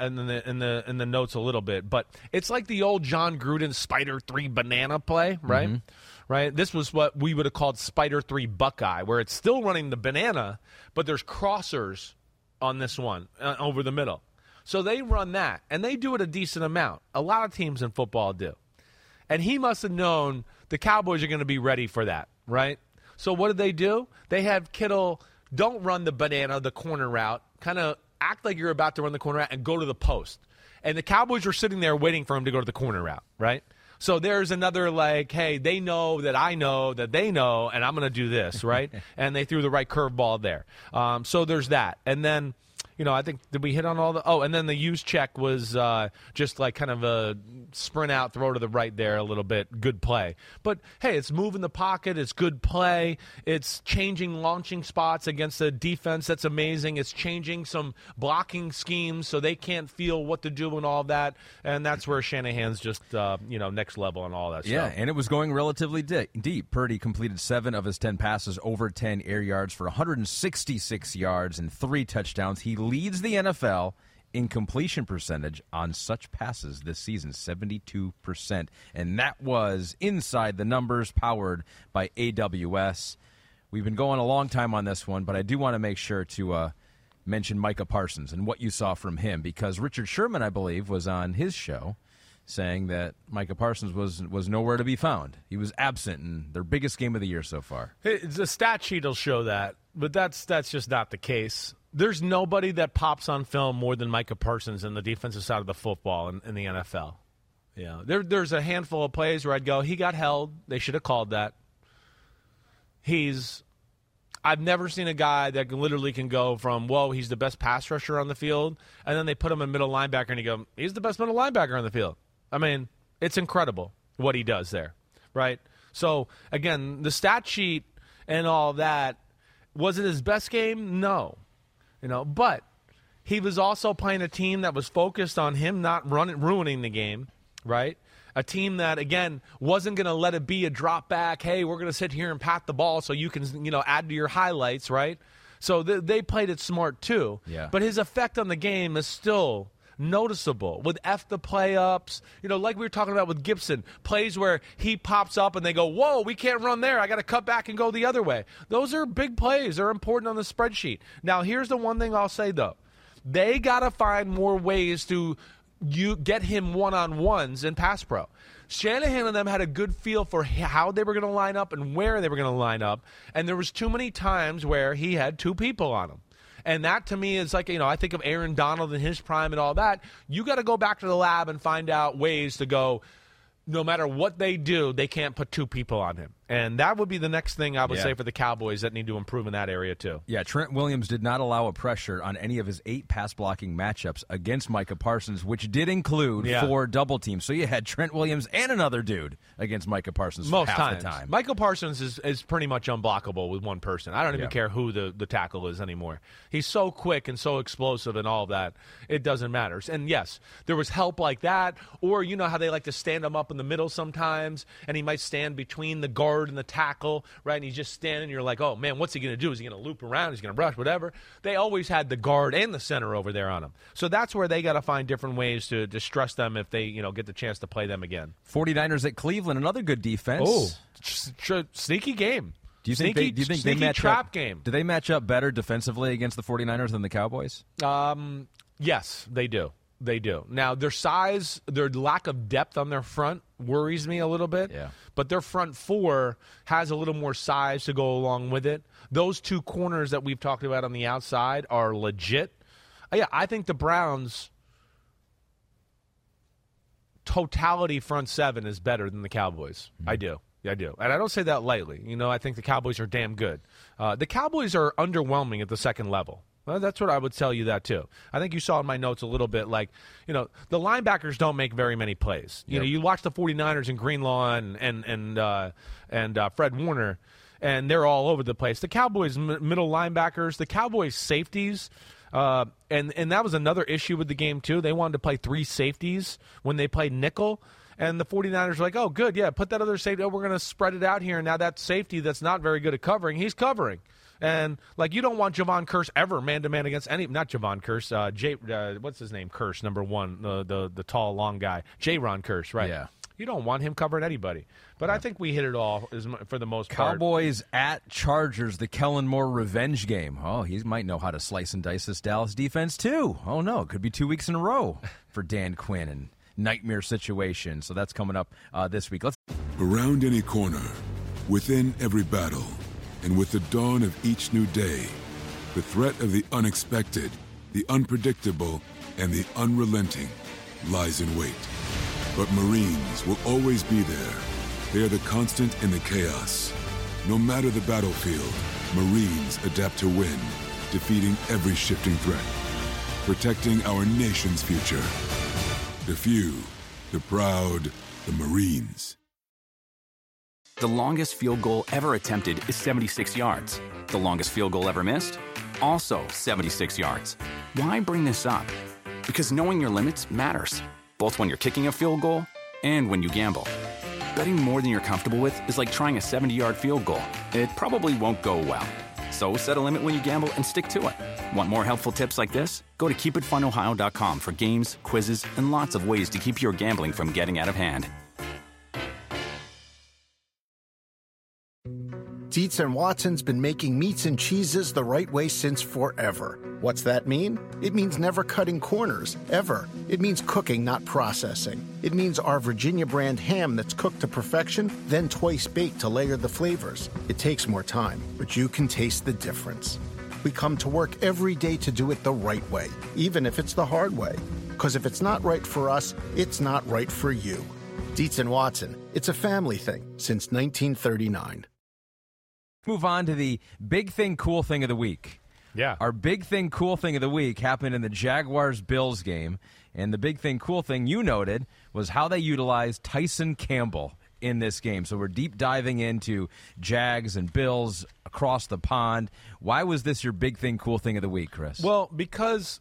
the notes a little bit, but it's like the old John Gruden Spider 3 banana play, right? Mm-hmm. Right. This was what we would have called Spider 3 Buckeye, where it's still running the banana, but there's crossers on this one over the middle. So they run that, and they do it a decent amount. A lot of teams in football do. And he must have known the Cowboys are going to be ready for that, right? So what did they do? They have Kittle don't run the banana, the corner route, kind of act like you're about to run the corner route and go to the post. And the Cowboys were sitting there waiting for him to go to the corner route, right? So there's another, like, hey, they know that I know that they know, and I'm going to do this, right? And they threw the right curveball there. So there's that. And then, I think, did we hit on all the – and then the use check was just like kind of a sprint out, throw to the right there a little bit, good play. But, hey, it's moving the pocket, it's good play, it's changing launching spots against a defense that's amazing, it's changing some blocking schemes so they can't feel what to do and all that, and that's where Shanahan's just, next level and all that stuff. Yeah, and it was going relatively deep. Purdy completed 7 of his 10 passes over 10 air yards for 166 yards and 3 touchdowns. He leads the NFL in completion percentage on such passes this season, 72%. And that was inside the numbers, powered by AWS. We've been going a long time on this one, but I do want to make sure to mention Micah Parsons and what you saw from him, because Richard Sherman, I believe, was on his show saying that Micah Parsons was nowhere to be found. He was absent in their biggest game of the year so far. The stat sheet will show that, but that's just not the case. There's nobody that pops on film more than Micah Parsons in the defensive side of the football in the NFL. Yeah, there's a handful of plays where I'd go, he got held. They should have called that. I've never seen a guy that literally can go from, whoa, he's the best pass rusher on the field, and then they put him in middle linebacker, and you go, he's the best middle linebacker on the field. I mean, it's incredible what he does there, right? So, again, the stat sheet and all that, Was it his best game? No. But he was also playing a team that was focused on him not ruining the game, right? A team that, again, wasn't going to let it be a drop back. Hey, we're going to sit here and pat the ball so you can, add to your highlights, right? So they played it smart too. Yeah. But his effect on the game is still noticeable with the play-ups. Like we were talking about with Gibson, plays where he pops up and they go, whoa, we can't run there. I got to cut back and go the other way. Those are big plays. They're important on the spreadsheet. Now, here's the one thing I'll say, though. They got to find more ways to get him one-on-ones in pass pro. Shanahan and them had a good feel for how they were going to line up and where they were going to line up, and there was too many times where he had two people on him. And that, to me, is like, I think of Aaron Donald in his prime and all that. You got to go back to the lab and find out ways to go, no matter what they do, they can't put two people on him. And that would be the next thing I would say for the Cowboys that need to improve in that area, too. Yeah, Trent Williams did not allow a pressure on any of his 8 pass-blocking matchups against Micah Parsons, which did include 4 double teams. So you had Trent Williams and another dude against Micah Parsons most half times. the time. Michael Parsons is pretty much unblockable with one person. I don't even care who the tackle is anymore. He's so quick and so explosive and all of that. It doesn't matter. And, yes, there was help like that. Or you know how they like to stand him up in the middle sometimes, and he might stand between the guard and the tackle, right? And he's just standing, you're like, oh, man, what's he going to do? Is he going to loop around? He's going to rush, whatever. They always had the guard and the center over there on him. So that's where they got to find different ways to stress them if they, get the chance to play them again. 49ers at Cleveland, another good defense. Oh, sneaky game. Do you think they match trap up, game. Do they match up better defensively against the 49ers than the Cowboys? Yes, they do. They do. Now, their size, their lack of depth on their front worries me a little bit. Yeah. But their front four has a little more size to go along with it. Those two corners that we've talked about on the outside are legit. Yeah, I think the Browns' totality front seven is better than the Cowboys. Mm-hmm. I do. I do. And I don't say that lightly. I think the Cowboys are damn good. The Cowboys are underwhelming at the second level. Well, that's what I would tell you that, too. I think you saw in my notes a little bit, like, the linebackers don't make very many plays. You watch the 49ers and Greenlaw and Fred Warner, and they're all over the place. The Cowboys' middle linebackers, the Cowboys' safeties, and that was another issue with the game, too. They wanted to play 3 safeties when they played nickel. And the 49ers were like, oh, good, yeah, put that other safety. Oh, we're going to spread it out here. And now that safety that's not very good at covering, he's covering. And, you don't want Javon Kearse ever man-to-man against any – not Javon Kearse. What's his name? Kearse, number one, the tall, long guy. J-Ron Kearse, right. Yeah. You don't want him covering anybody. But I think we hit it all for the most part. Cowboys at Chargers, the Kellen Moore revenge game. Oh, he might know how to slice and dice this Dallas defense, too. Oh, no, it could be 2 weeks in a row for Dan Quinn and nightmare situation. So that's coming up this week. Around any corner, within every battle, and with the dawn of each new day, the threat of the unexpected, the unpredictable, and the unrelenting lies in wait. But Marines will always be there. They are the constant in the chaos. No matter the battlefield, Marines adapt to win, defeating every shifting threat, protecting our nation's future. The few, the proud, the Marines. The longest field goal ever attempted is 76 yards. The longest field goal ever missed? Also 76 yards. Why bring this up? Because knowing your limits matters, both when you're kicking a field goal and when you gamble. Betting more than you're comfortable with is like trying a 70-yard field goal. It probably won't go well. So set a limit when you gamble and stick to it. Want more helpful tips like this? Go to keepitfunohio.com for games, quizzes, and lots of ways to keep your gambling from getting out of hand. Dietz & Watson's been making meats and cheeses the right way since forever. What's that mean? It means never cutting corners, ever. It means cooking, not processing. It means our Virginia brand ham that's cooked to perfection, then twice baked to layer the flavors. It takes more time, but you can taste the difference. We come to work every day to do it the right way, even if it's the hard way. Because if it's not right for us, it's not right for you. Dietz & Watson, it's a family thing since 1939. Move on to the big thing, cool thing of the week. Yeah. Our big thing, cool thing of the week happened in the Jaguars-Bills game. And the big thing, cool thing you noted was how they utilized Tyson Campbell in this game. So we're deep diving into Jags and Bills across the pond. Why was this your big thing, cool thing of the week, Chris? Well, because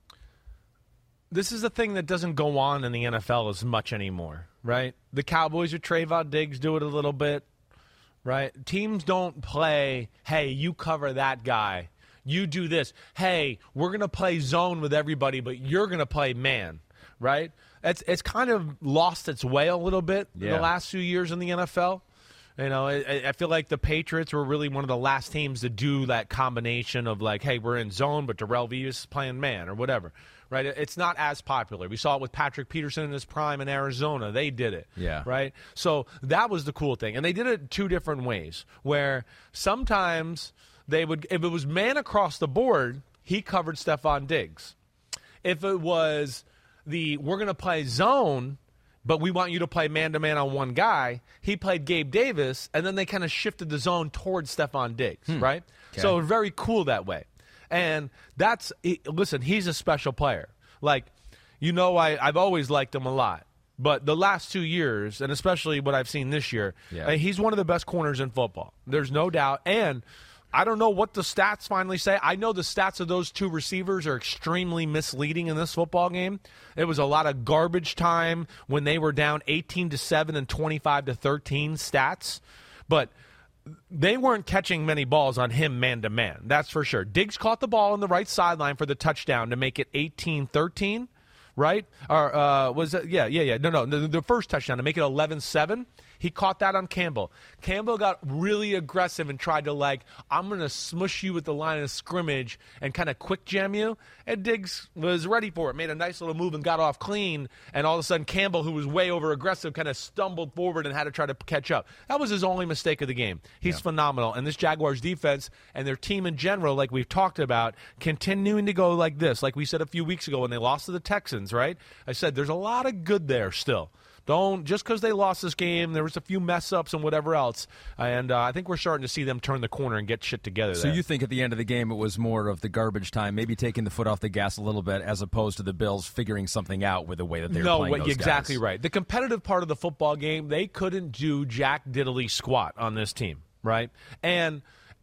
this is a thing that doesn't go on in the NFL as much anymore, right? The Cowboys with Trayvon Diggs do it a little bit, right? Teams don't play, hey, you cover that guy. You do this. Hey, we're going to play zone with everybody, but you're going to play man, right? It's kind of lost its way a little bit in the last few years in the NFL. You know, I feel like the Patriots were really one of the last teams to do that combination of like, hey, we're in zone, but Darrelle Revis is playing man or whatever, right? It's not as popular. We saw it with Patrick Peterson in his prime in Arizona. They did it, right? So that was the cool thing. And they did it two different ways, where sometimes they would, if it was man across the board, he covered Stephon Diggs. If it was we're going to play zone, but we want you to play man-to-man on one guy, he played Gabe Davis, and then they kind of shifted the zone towards Stephon Diggs, right? Okay. So very cool that way. And listen, he's a special player. Like, you know, I've always liked him a lot. But the last 2 years, and especially what I've seen this year, he's one of the best corners in football. There's no doubt. And I don't know what the stats finally say. I know the stats of those two receivers are extremely misleading in this football game. It was a lot of garbage time when they were down 18-7 and 25-13 stats. But they weren't catching many balls on him man-to-man. That's for sure. Diggs caught the ball on the right sideline for the touchdown to make it 18-13, right? Or was it? Yeah. No. The first touchdown to make it 11-7. He caught that on Campbell. Campbell got really aggressive and tried to, I'm going to smush you at the line of scrimmage and kind of quick jam you. And Diggs was ready for it, made a nice little move and got off clean. And all of a sudden, Campbell, who was way over aggressive, kind of stumbled forward and had to try to catch up. That was his only mistake of the game. He's phenomenal. And this Jaguars defense and their team in general, like we've talked about, continuing to go like this. Like we said a few weeks ago when they lost to the Texans, right? I said there's a lot of good there still. Don't, just because they lost this game, there was a few mess-ups and whatever else. And I think we're starting to see them turn the corner and get shit together So there. You think at the end of the game it was more of the garbage time, maybe taking the foot off the gas a little bit, as opposed to the Bills figuring something out with the way that they were playing those exactly guys. Right. The competitive part of the football game, they couldn't do jack diddly squat on this team, right? And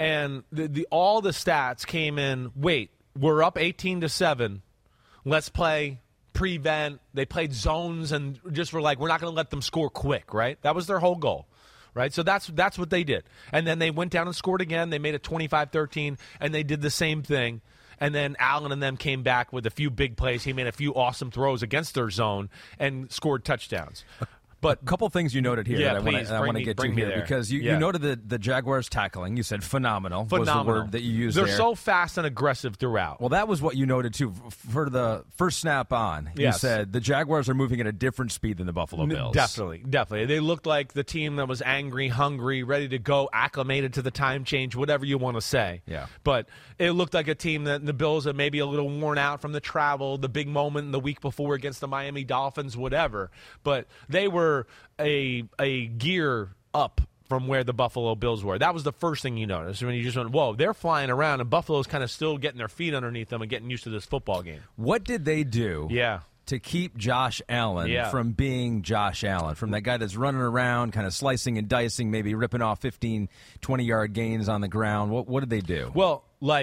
all the stats came in, wait, we're up 18-7, let's play prevent. They played zones and just were like, we're not going to let them score quick, right? That was their whole goal, right? So that's what they did. And then they went down and scored again. They made it 25-13, and they did the same thing. And then Allen and them came back with a few big plays. He made a few awesome throws against their zone and scored touchdowns. But a couple things you noted here that I want to get to here, because you noted the Jaguars tackling. You said phenomenal was the word that you used there. They're so fast and aggressive throughout. Well, that was what you noted, too. For the first snap on, you said the Jaguars are moving at a different speed than the Buffalo Bills. Definitely. They looked like the team that was angry, hungry, ready to go, acclimated to the time change, whatever you want to say. Yeah. But it looked like a team that the Bills are maybe a little worn out from the travel, the big moment the week before against the Miami Dolphins, whatever. But they were a gear up from where the Buffalo Bills were. That was the first thing you noticed when you just went, whoa, they're flying around, and Buffalo's kind of still getting their feet underneath them and getting used to this football game. What did they do to keep Josh Allen from being Josh Allen, from that guy that's running around, kind of slicing and dicing, maybe ripping off 15, 20-yard gains on the ground? What did they do? Well,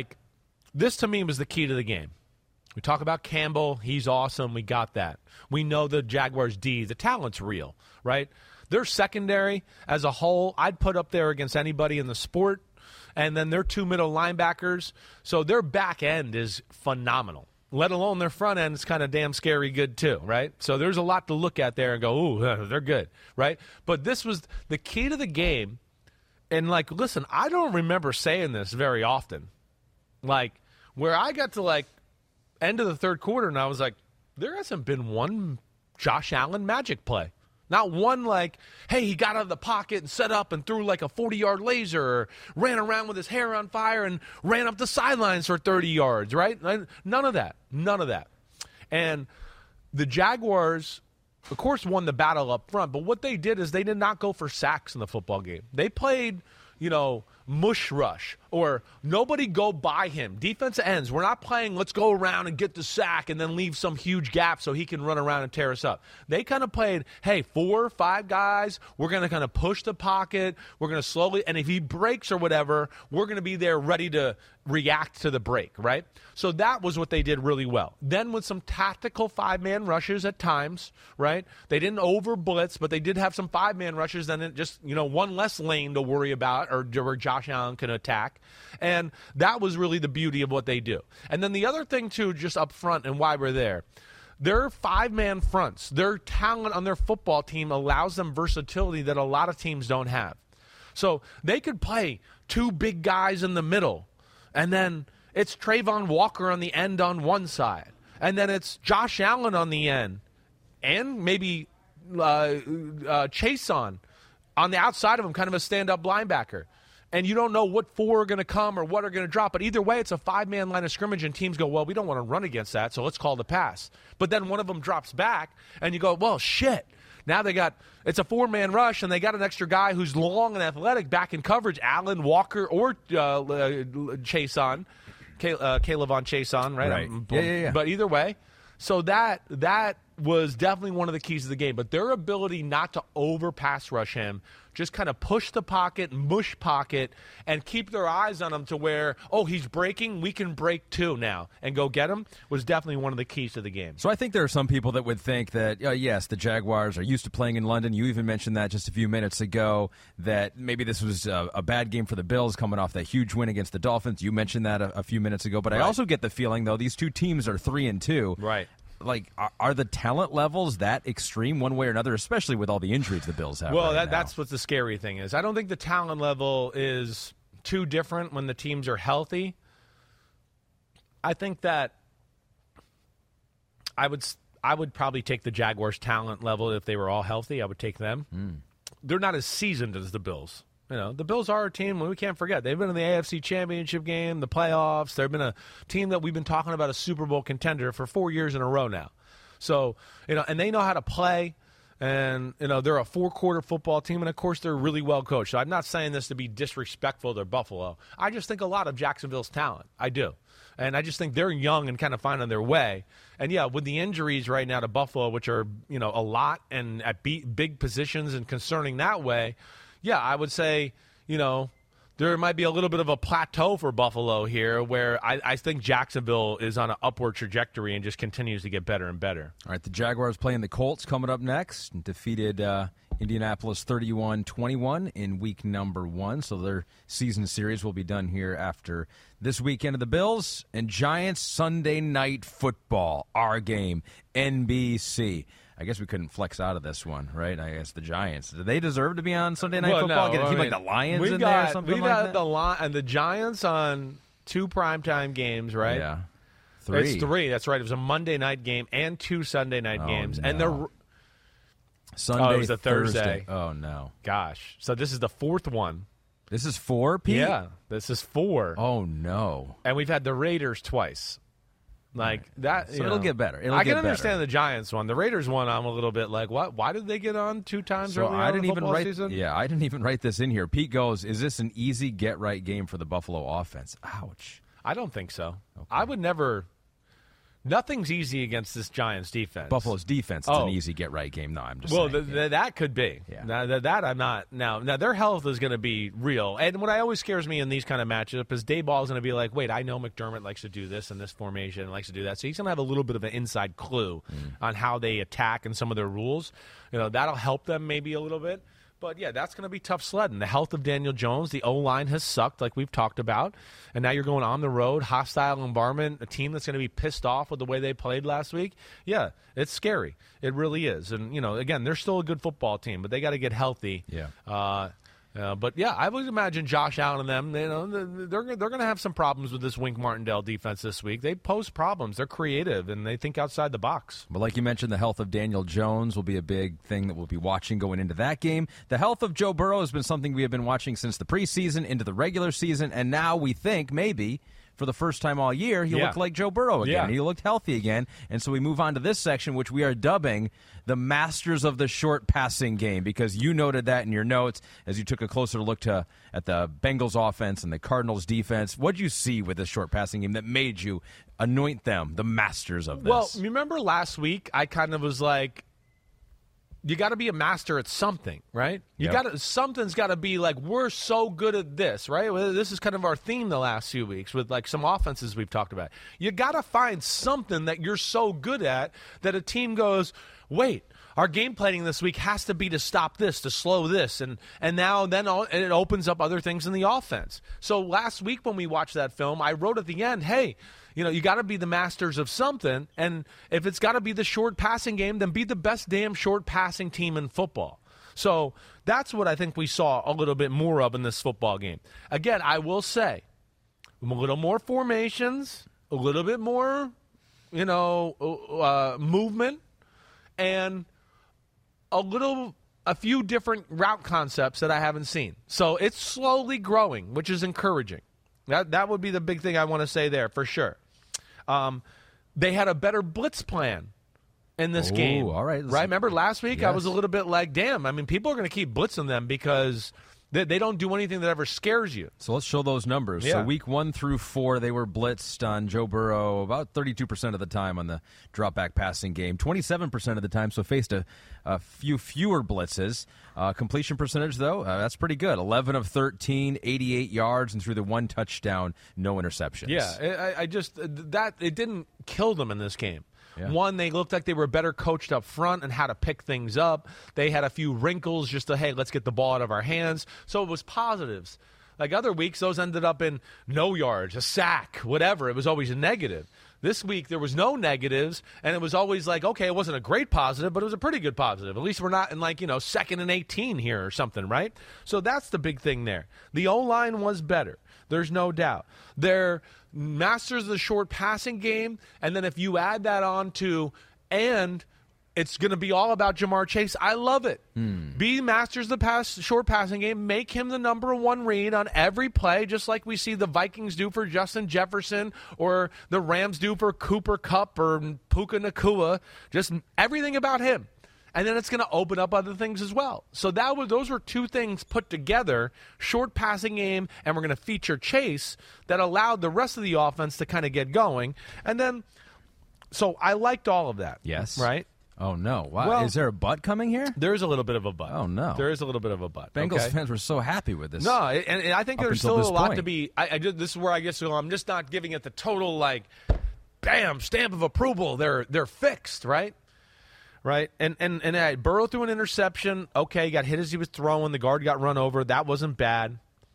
this to me was the key to the game. We talk about Campbell. He's awesome. We got that. We know the Jaguars' D. The talent's real, right? Their secondary as a whole, I'd put up there against anybody in the sport. And then their two middle linebackers. So their back end is phenomenal, let alone their front end is kind of damn scary good too, right? So there's a lot to look at there and go, ooh, they're good, right? But this was the key to the game. And, listen, I don't remember saying this very often. Where I got to, end of the third quarter, and I was like, there hasn't been one Josh Allen magic play. Not one hey, he got out of the pocket and set up and threw a 40-yard laser, or ran around with his hair on fire and ran up the sidelines for 30 yards, right? None of that. None of that. And the Jaguars, of course, won the battle up front, but what they did is they did not go for sacks in the football game. They played, mush rush or nobody go by him. Defensive ends, we're not playing let's go around and get the sack and then leave some huge gap so he can run around and tear us up. They kind of played, hey, 4 or 5 guys, we're going to kind of push the pocket, we're going to slowly, and if he breaks or whatever, we're going to be there ready to react to the break, right? So that was what they did really well. Then with some tactical 5-man rushes at times, right? They didn't over blitz, but they did have some 5-man rushes, then it just, one less lane to worry about or where Josh Allen can attack. And that was really the beauty of what they do. And then the other thing, too, just up front and why we're there, their 5-man fronts, their talent on their football team allows them versatility that a lot of teams don't have. So they could play 2 big guys in the middle, and then it's Trayvon Walker on the end on one side, and then it's Josh Allen on the end, and maybe Chase on the outside of him, kind of a stand-up linebacker. And you don't know what 4 are going to come or what are going to drop. But either way, it's a 5-man line of scrimmage, and teams go, well, we don't want to run against that, so let's call the pass. But then one of them drops back, and you go, well, shit. Now it's a 4-man rush, and they got an extra guy who's long and athletic back in coverage, Allen, Walker, or Chase on, Caleb on Chase on, right? Yeah. But either way, so that was definitely one of the keys to the game. But their ability not to over pass rush him, just kind of push the pocket, mush pocket, and keep their eyes on him to where, oh, he's breaking, we can break too now, and go get him, was definitely one of the keys to the game. So I think there are some people that would think that, yes, the Jaguars are used to playing in London. You even mentioned that just a few minutes ago, that maybe this was a bad game for the Bills coming off that huge win against the Dolphins. You mentioned that a few minutes ago. But right. I also get the feeling, though, these two teams are 3-2. Right. Like, are the talent levels that extreme one way or another, especially with all the injuries the Bills have? Well, that's what the scary thing is. I don't think the talent level is too different when the teams are healthy. I think that I would probably take the Jaguars' talent level if they were all healthy. I would take them. They're not as seasoned as the Bills. The Bills are a team we can't forget. They've been in the AFC Championship game, the playoffs. They've been a team that we've been talking about a Super Bowl contender for 4 years in a row now. So, and they know how to play, and, they're a 4-quarter football team, and, of course, they're really well coached. So I'm not saying this to be disrespectful to Buffalo. I just think a lot of Jacksonville's talent. I do. And I just think they're young and kind of finding their way. And, yeah, with the injuries right now to Buffalo, which are, a lot and at big positions and concerning that way, yeah, I would say, there might be a little bit of a plateau for Buffalo here where I think Jacksonville is on an upward trajectory and just continues to get better and better. All right, the Jaguars playing the Colts coming up next. Defeated Indianapolis 31-21 in week number 1. So their season series will be done here after this weekend of the Bills and Giants Sunday Night Football, our game, NBC. I guess we couldn't flex out of this one, right? I guess the Giants. Do they deserve to be on Sunday Night Football? No, Get a team like the Lions in there or something like that? We've got the Giants on 2 primetime games, right? Yeah. 3. It's 3, that's right. It was a Monday night game and 2 Sunday night games. No. And they're Sunday, it was a Thursday. Oh, no. Gosh. So this is the 4th one. This is 4, Pete? Yeah, this is 4. Oh, no. And we've had the Raiders twice. Like that, so it'll get better. I can understand the Giants one. The Raiders one, I'm a little bit like, what? Why did they get on 2 times early on in the football season? Yeah, I didn't even write this in here. Pete goes, "Is this an easy get right game for the Buffalo offense?" Ouch. I don't think so. Okay. I would never. Nothing's easy against this Giants defense. Buffalo's defense is an easy get-right game. No, I'm just saying. Well, that could be. Yeah. Now, that I'm not. Now, their health is going to be real. And what always scares me in these kind of matchups is Dayball is going to be like, wait, I know McDermott likes to do this in this formation and likes to do that. So he's going to have a little bit of an inside clue on how they attack and some of their rules. That'll help them maybe a little bit. But, yeah, that's going to be tough sledding. The health of Daniel Jones, the O-line has sucked like we've talked about. And now you're going on the road, hostile environment, a team that's going to be pissed off with the way they played last week. Yeah, it's scary. It really is. And, again, they're still a good football team, but they got to get healthy. Yeah. But, yeah, I would imagine Josh Allen and them, they're going to have some problems with this Wink Martindale defense this week. They pose problems. They're creative, and they think outside the box. But like you mentioned, the health of Daniel Jones will be a big thing that we'll be watching going into that game. The health of Joe Burrow has been something we have been watching since the preseason into the regular season, and now we think maybe for the first time all year, he looked like Joe Burrow again. Yeah. He looked healthy again. And so we move on to this section, which we are dubbing the masters of the short passing game, because you noted that in your notes as you took a closer look at the Bengals offense and the Cardinals defense. What did you see with the short passing game that made you anoint them the masters of this? Well, remember last week I kind of was like, you got to be a master at something, right? Something's got to be like, we're so good at this, right? Well, this is kind of our theme the last few weeks with like some offenses we've talked about. You got to find something that you're so good at that a team goes, wait, our game planning this week has to be to stop this, to slow this, and now then it opens up other things in the offense. So last week when we watched that film, I wrote at the end, hey, you got to be the masters of something, and if it's got to be the short passing game, then be the best damn short passing team in football. So that's what I think we saw a little bit more of in this football game. Again, I will say, a little more formations, a little bit more, movement, and a few different route concepts that I haven't seen. So it's slowly growing, which is encouraging. That would be the big thing I want to say there for sure. They had a better blitz plan in this game. All right. Right? Remember last week? Yes. I was a little bit like, damn, I mean, people are going to keep blitzing them because they don't do anything that ever scares you. So let's show those numbers. Yeah. So week 1 through 4, they were blitzed on Joe Burrow about 32% of the time on the drop-back passing game, 27% of the time, so faced a few fewer blitzes. Completion percentage, though, that's pretty good. 11 of 13, 88 yards, and through the 1 touchdown, no interceptions. Yeah, it didn't kill them in this game. Yeah. One, they looked like they were better coached up front and how to pick things up. They had a few wrinkles just to, hey, let's get the ball out of our hands. So it was positives. Like other weeks, those ended up in no yards, a sack, whatever. It was always a negative. This week, there was no negatives, and it was always like, okay, it wasn't a great positive, but it was a pretty good positive. At least we're not in 2nd and 18 here or something, right? So that's the big thing there. The O-line was better. There's no doubt. They're masters of the short passing game, and then if you add that on to, and it's going to be all about Ja'Marr Chase. I love it. Be masters of the short passing game. Make him the number 1 read on every play, just like we see the Vikings do for Justin Jefferson or the Rams do for Cooper Kupp or Puka Nacua. Just everything about him. And then it's going to open up other things as well. So those were 2 things put together, short passing game, and we're going to feature Chase, that allowed the rest of the offense to kind of get going. And then, so I liked all of that. Yes. Right? Oh, no. Wow. Well, is there a but coming here? There is a little bit of a but. Oh, no. There is a little bit of a but. Bengals okay? fans were so happy with this. No, and I think there's until still a lot point. to be. This is where I guess I'm just not giving it the total, bam, stamp of approval. They're fixed, right? Right? And Burrow threw an interception. Okay, he got hit as he was throwing. The guard got run over. That wasn't bad.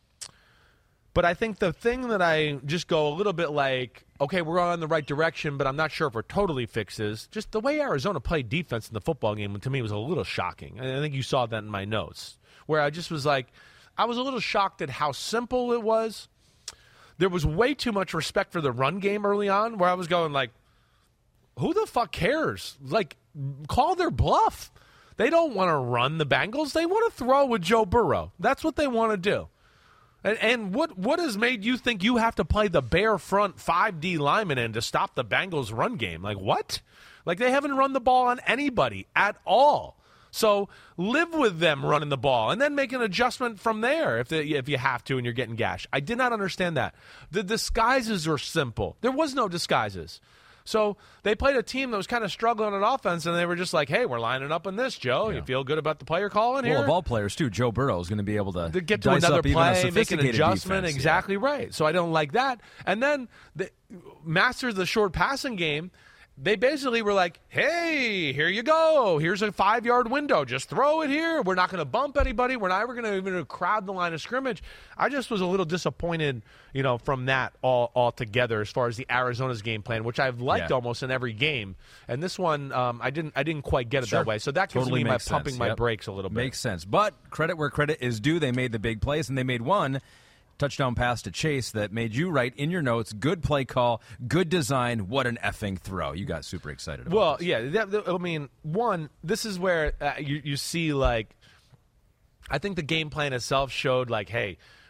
But I think the thing that I just go a little bit like, okay, we're on the right direction, but I'm not sure if we're totally fixed is just the way Arizona played defense in the football game, to me, was a little shocking. And I think you saw that in my notes, where I just was like, I was a little shocked at how simple it was. There was way too much respect for the run game early on, where I was going like, who the fuck cares? Call their bluff. They don't want to run the Bengals. They want to throw with Joe Burrow. That's what they want to do. And what has made you think you have to play the bare front 5D lineman in to stop the Bengals run game? What? They haven't run the ball on anybody at all. So live with them running the ball and then make an adjustment from there if you have to and you're getting gashed. I did not understand that. The disguises are simple. There was no disguises. So they played a team that was kind of struggling on offense, and they were just like, hey, we're lining up on this, Joe. Yeah. You feel good about the player calling here? Well, of all players, too, Joe Burrow is going to be able to get to another play, make an adjustment. Defense, exactly right. So I don't like that. And then the masters of the short passing game, they basically were like, hey, here you go. Here's a 5-yard window. Just throw it here. We're not going to bump anybody. We're not ever going to even crowd the line of scrimmage. I just was a little disappointed, from that all together as far as the Arizona's game plan, which I've liked almost in every game. And this one, I didn't quite get it that way. So that gives me my pumping my brakes a little bit. Makes sense. But credit where credit is due. They made the big plays, and they made one touchdown pass to Chase that made you write in your notes, good play call, good design, what an effing throw. You got super excited about this. One, this is where you see, I think the game plan itself showed, hey,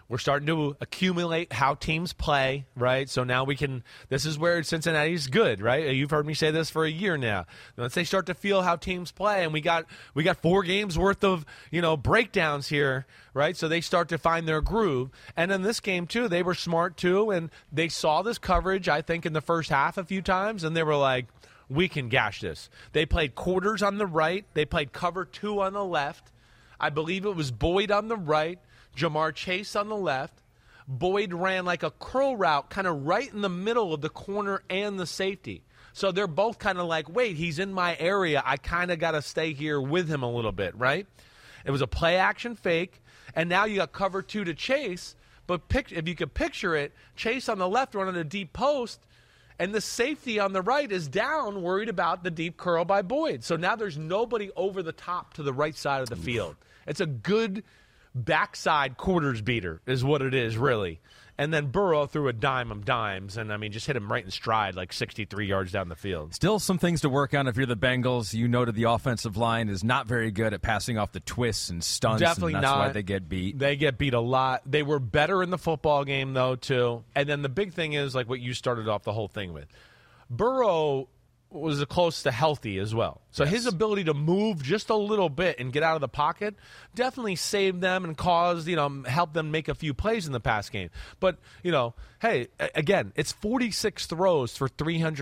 We're starting to accumulate how teams play, right? So now this is where Cincinnati's good, right? You've heard me say this for a year now. Once they start to feel how teams play, and we got 4 games worth of, breakdowns here, right? So they start to find their groove. And in this game, too, they were smart, too, and they saw this coverage, I think, in the first half a few times, and they were like, we can gash this. They played quarters on the right. They played cover 2 on the left. I believe it was Boyd on the right, Ja'Marr Chase on the left. Boyd ran like a curl route kind of right in the middle of the corner and the safety. So they're both kind of like, wait, he's in my area. I kind of got to stay here with him a little bit, right? It was a play-action fake, and now you got cover 2 to Chase. But if you could picture it, Chase on the left running a deep post, and the safety on the right is down, worried about the deep curl by Boyd. So now there's nobody over the top to the right side of the field. It's a good backside quarters beater is what it is, really. And then Burrow threw a dime of dimes, and, just hit him right in stride, like 63 yards down the field. Still some things to work on if you're the Bengals. You noted the offensive line is not very good at passing off the twists and stunts. Definitely and that's not. Why they get beat. They get beat a lot. They were better in the football game, though, too. And then the big thing is, like what you started off the whole thing with. Burrow was close to healthy as well. So his ability to move just a little bit and get out of the pocket definitely saved them and caused, helped them make a few plays in the pass game. But, hey, again, it's 46 throws for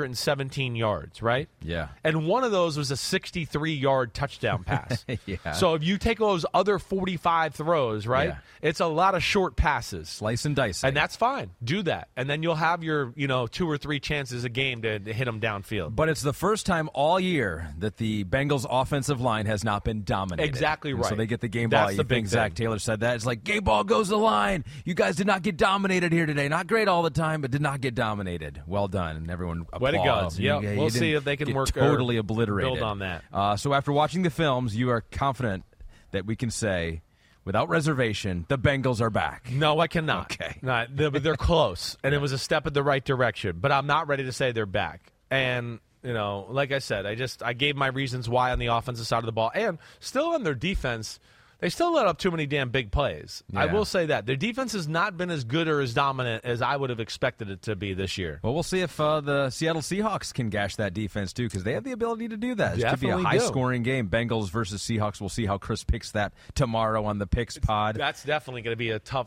317 yards, right? Yeah. And one of those was a 63-yard touchdown pass. Yeah. So if you take those other 45 throws, right, it's a lot of short passes. Slice and dice. And that's fine. Do that. And then you'll have your, 2 or 3 chances a game to hit them downfield. But it's the first time all year that the Bengals offensive line has not been dominated. Exactly right. So they get the game ball. You think Zach Taylor said that? It's like, game ball goes to the line. You guys did not get dominated here today. Not great all the time, but did not get dominated. Well done. And everyone applauds. Way to go. Yeah, we'll see if they can work totally obliterated. Build on that. So after watching the films, you are confident that we can say, without reservation, the Bengals are back. No, I cannot. Okay. No, they're close, and it was a step in the right direction. But I'm not ready to say they're back. And like I said, I gave my reasons why on the offensive side of the ball. And still on their defense, they still let up too many damn big plays. Yeah. I will say that. Their defense has not been as good or as dominant as I would have expected it to be this year. Well, we'll see if the Seattle Seahawks can gash that defense, too, because they have the ability to do that. It could be a high-scoring game. Bengals versus Seahawks. We'll see how Chris picks that tomorrow on the Picks Pod. That's definitely going to be a tough –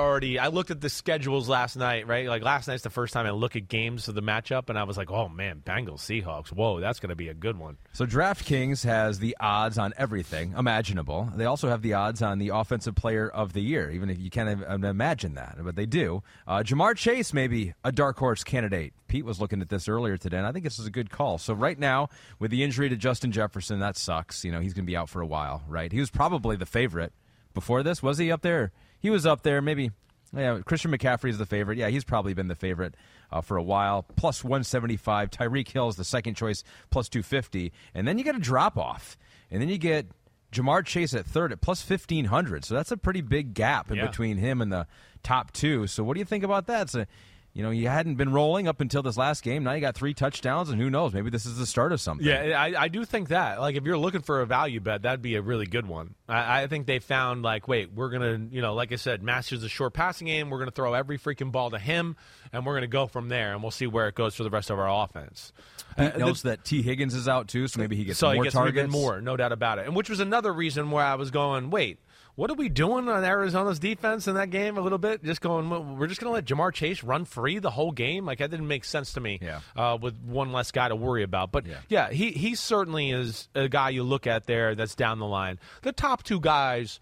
I looked at the schedules last night, right? Like, last night's the first time I look at games of the matchup, and I was like, oh, man, Bengals, Seahawks. Whoa, that's going to be a good one. So DraftKings has the odds on everything imaginable. They also have the odds on the Offensive Player of the Year, even if you can't imagine that, but they do. Ja'Marr Chase may be a dark horse candidate. Pete was looking at this earlier today, and I think this is a good call. So right now, with the injury to Justin Jefferson, that sucks. He's going to be out for a while, right? He was probably the favorite before this. Was he up there? He was up there, maybe. Yeah, Christian McCaffrey is the favorite. Yeah, he's probably been the favorite for a while. Plus 175. Tyreek Hill is the second choice, plus 250. And then you get a drop-off. And then you get Ja'Marr Chase at third at plus 1,500. So that's a pretty big gap in between him and the top two. So what do you think about that? So, you hadn't been rolling up until this last game. Now you got 3 touchdowns, and who knows? Maybe this is the start of something. Yeah, I do think that. Like, if you're looking for a value bet, that'd be a really good one. I think they found, wait, we're going to, like I said, masters the short passing game. We're going to throw every freaking ball to him, and we're going to go from there, and we'll see where it goes for the rest of our offense. Pete knows that T. Higgins is out, too, so maybe he gets more targets. So he gets even more, no doubt about it. And which was another reason where I was going, wait, what are we doing on Arizona's defense in that game a little bit? Just going, we're just going to let Ja'Marr Chase run free the whole game? Like, that didn't make sense to me with one less guy to worry about. But, he certainly is a guy you look at there that's down the line. The top 2 guys,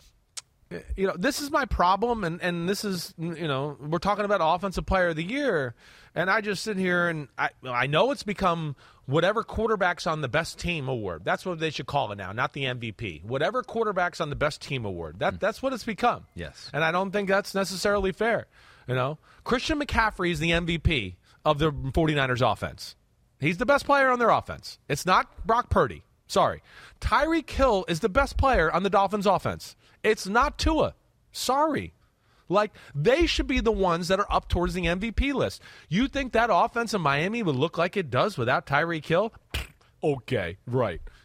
this is my problem, and this is, we're talking about Offensive Player of the Year, and I just sit here and I know it's become whatever quarterback's on the best team award. That's what they should call it now, not the MVP. Whatever quarterback's on the best team award. That's what it's become. Yes. And I don't think that's necessarily fair. Christian McCaffrey is the MVP of the 49ers offense. He's the best player on their offense. It's not Brock Purdy. Sorry. Tyreek Hill is the best player on the Dolphins offense. It's not Tua. Sorry. They should be the ones that are up towards the MVP list. You think that offense in Miami would look like it does without Tyreek Hill? Okay, right.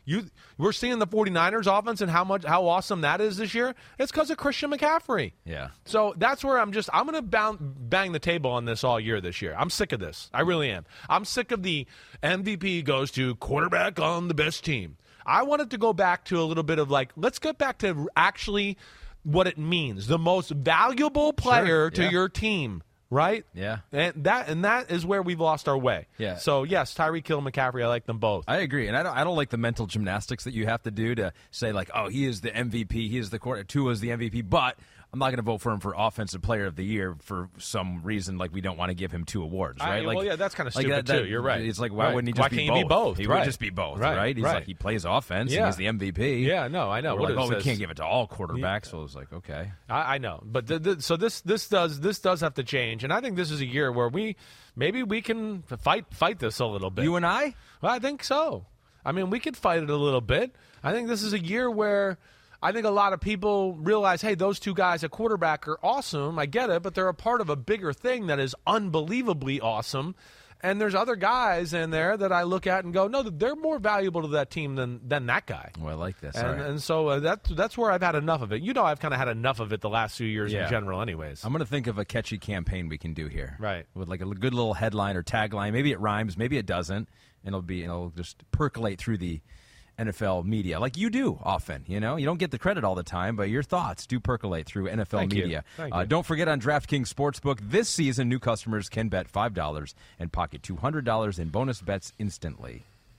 We're seeing the 49ers offense and how awesome that is this year. It's because of Christian McCaffrey. Yeah. So that's where I'm going to bang the table on this all year this year. I'm sick of this. I really am. I'm sick of the MVP goes to quarterback on the best team. I wanted to go back to a little bit of let's get back to actually what it means. The most valuable player to your team. Right? Yeah. And that is where we've lost our way. Yeah. So, yes, Tyreek Hill and McCaffrey, I like them both. I agree. And I don't like the mental gymnastics that you have to do to say, he is the MVP, he is the quarterback, Tua is the MVP, but I'm not going to vote for him for Offensive Player of the Year for some reason, we don't want to give him 2 awards, right? That's kind of stupid, too. You're right. It's why wouldn't he just be both? Be both? He would just be both, right? He's he plays offense, and he's the MVP. Yeah, no, I know. We can't give it to all quarterbacks, so it's okay. I know. But so this does have to change, and I think this is a year where maybe we can fight this a little bit. You and I? Well, I think so. I mean, we could fight it a little bit. I think this is a year where I think a lot of people realize, hey, those 2 guys at quarterback are awesome. I get it, but they're a part of a bigger thing that is unbelievably awesome. And there's other guys in there that I look at and go, no, they're more valuable to that team than that guy. Well, I like this. And so that's where I've had enough of it. I've kind of had enough of it the last few years in general anyways. I'm going to think of a catchy campaign we can do here. Right. With a good little headline or tagline. Maybe it rhymes, maybe it doesn't. And it'll just percolate through the NFL media like you do often. You don't get the credit all the time, but your thoughts do percolate through NFL media. Thank you. Don't forget on DraftKings Sportsbook this season, new customers can bet $5 and pocket $200 in bonus bets instantly.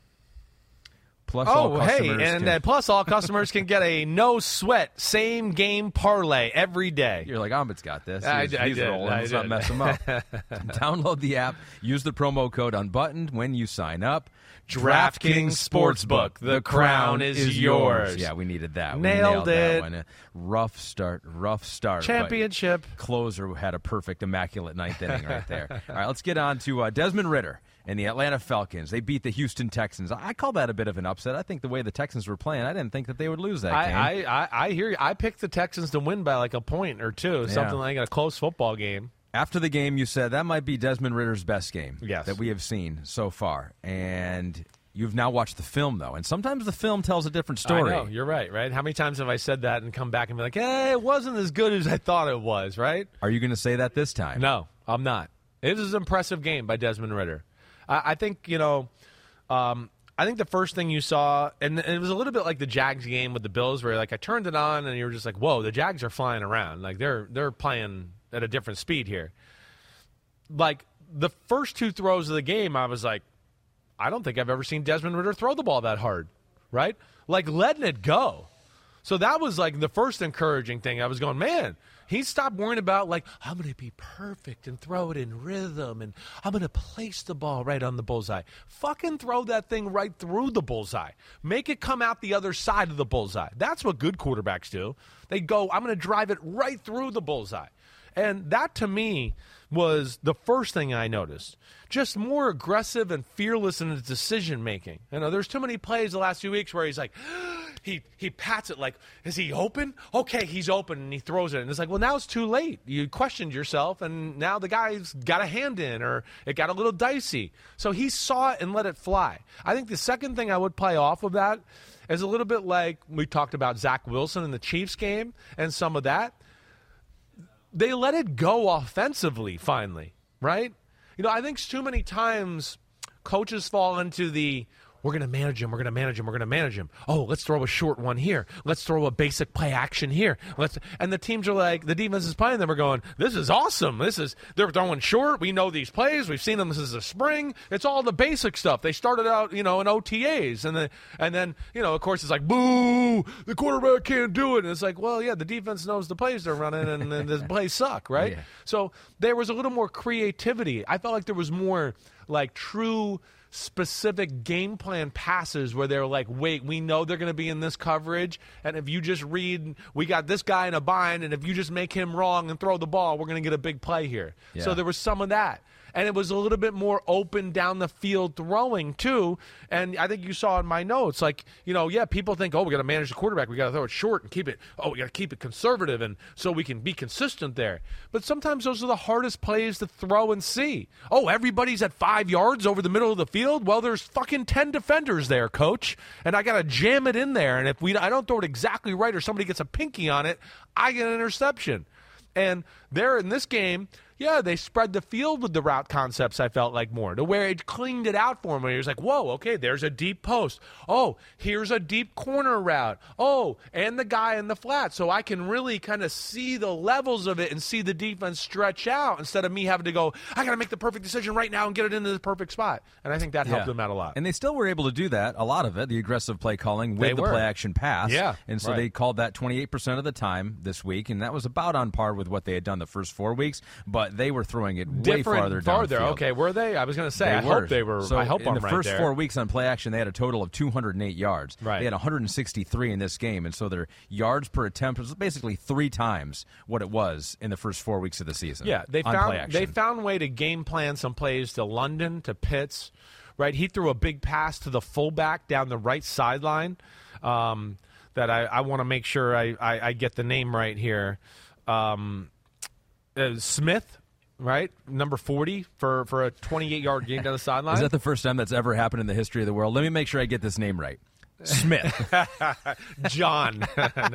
Plus, all customers can get a no sweat same game parlay every day. You're like, Ahmed's got this. He's rolling. Let's not mess him up. Download the app. Use the promo code UNBUTTONED when you sign up. DraftKings Sportsbook. The crown is yours. Yeah, we needed that. Nailed it. That one. Rough start. Championship. Closer had a perfect, immaculate ninth inning right there. All right, let's get on to Desmond Ridder and the Atlanta Falcons. They beat the Houston Texans. I call that a bit of an upset. I think the way the Texans were playing, I didn't think that they would lose that game. I hear you. I picked the Texans to win by a point or 2, something like a close football game. After the game, you said that might be Desmond Ridder's best game that we have seen so far. And you've now watched the film, though. And sometimes the film tells a different story. I know. You're right? How many times have I said that and come back and be like, hey, it wasn't as good as I thought it was, right? Are you going to say that this time? No, I'm not. It was an impressive game by Desmond Ridder. I think, I think the first thing you saw, and it was a little bit like the Jags game with the Bills, where I turned it on and you were just like, whoa, the Jags are flying around. They're playing at a different speed here. The first 2 throws of the game, I was like, I don't think I've ever seen Desmond Ridder throw the ball that hard, right? Letting it go. So that was the first encouraging thing. I was going, man, he stopped worrying about I'm going to be perfect and throw it in rhythm and I'm going to place the ball right on the bullseye. Fucking throw that thing right through the bullseye. Make it come out the other side of the bullseye. That's what good quarterbacks do. They go, I'm going to drive it right through the bullseye. And that, to me, was the first thing I noticed. Just more aggressive and fearless in his decision-making. There's too many plays the last few weeks where he's he pats it is he open? Okay, he's open, and he throws it. And it's well, now it's too late. You questioned yourself, and now the guy's got a hand in, or it got a little dicey. So he saw it and let it fly. I think the second thing I would play off of that is a little bit like we talked about Zach Wilson in the Chiefs game and some of that. They let it go offensively, finally, right? I think too many times coaches fall into the, we're going to manage him. Oh, let's throw a short one here. Let's throw a basic play action here. And the teams are the defense is playing them are going, this is awesome. They're throwing short. We know these plays. We've seen them since the spring. It's all the basic stuff. They started out, in OTAs. And then, of course, it's boo, the quarterback can't do it. And it's well, yeah, the defense knows the plays they're running and the plays suck, right? Yeah. So there was a little more creativity. I felt like there was more true specific game plan passes where they're wait, we know they're going to be in this coverage, and if you just read, we got this guy in a bind, and if you just make him wrong and throw the ball, we're going to get a big play here. Yeah. So there was some of that. and it was a little bit more open down the field throwing too. And I think you saw in my notes, like, people think, we got to manage the quarterback, we got to throw it short and keep it. We got to keep it conservative, and so we can be consistent there. But sometimes those are the hardest plays to throw and see. Everybody's at 5 yards over the middle of the field. Well, there's fucking 10 defenders there, coach, and I got to jam it in there. And if I don't throw it exactly right, or somebody gets a pinky on it, I get an interception. And there in this game, they spread the field with the route concepts, I felt like, more, to where it cleaned it out for him. He was like, whoa, okay, there's a deep post. Oh, here's a deep corner route. Oh, and the guy in the flat. So I can really kind of see the levels of it and see the defense stretch out instead of me having to go, I got to make the perfect decision right now and get it into the perfect spot. And I think that helped them out a lot. And they still were able to do that, a lot of it, the aggressive play calling with the play-action pass. Yeah, and so they called that 28% of the time this week, and that was about on par with what they had done the first 4 weeks, but they were throwing it way farther downfield. Okay, were they? I was going to say, I hope they were. So I hope in the first 4 weeks on play action, they had a total of 208 yards. Right. They had 163 in this game, and so their yards per attempt was basically 3 times what it was in the first 4 weeks of the season. Yeah, they found a way to game plan some plays to London, to Pitts. Right, he threw a big pass to the fullback down the right sideline that I want to make sure I get the name right here. Smith, right? Number 40 for a 28-yard gain down the sideline. Is that the first time that's ever happened in the history of the world? Let me make sure I get this name right. Smith. John.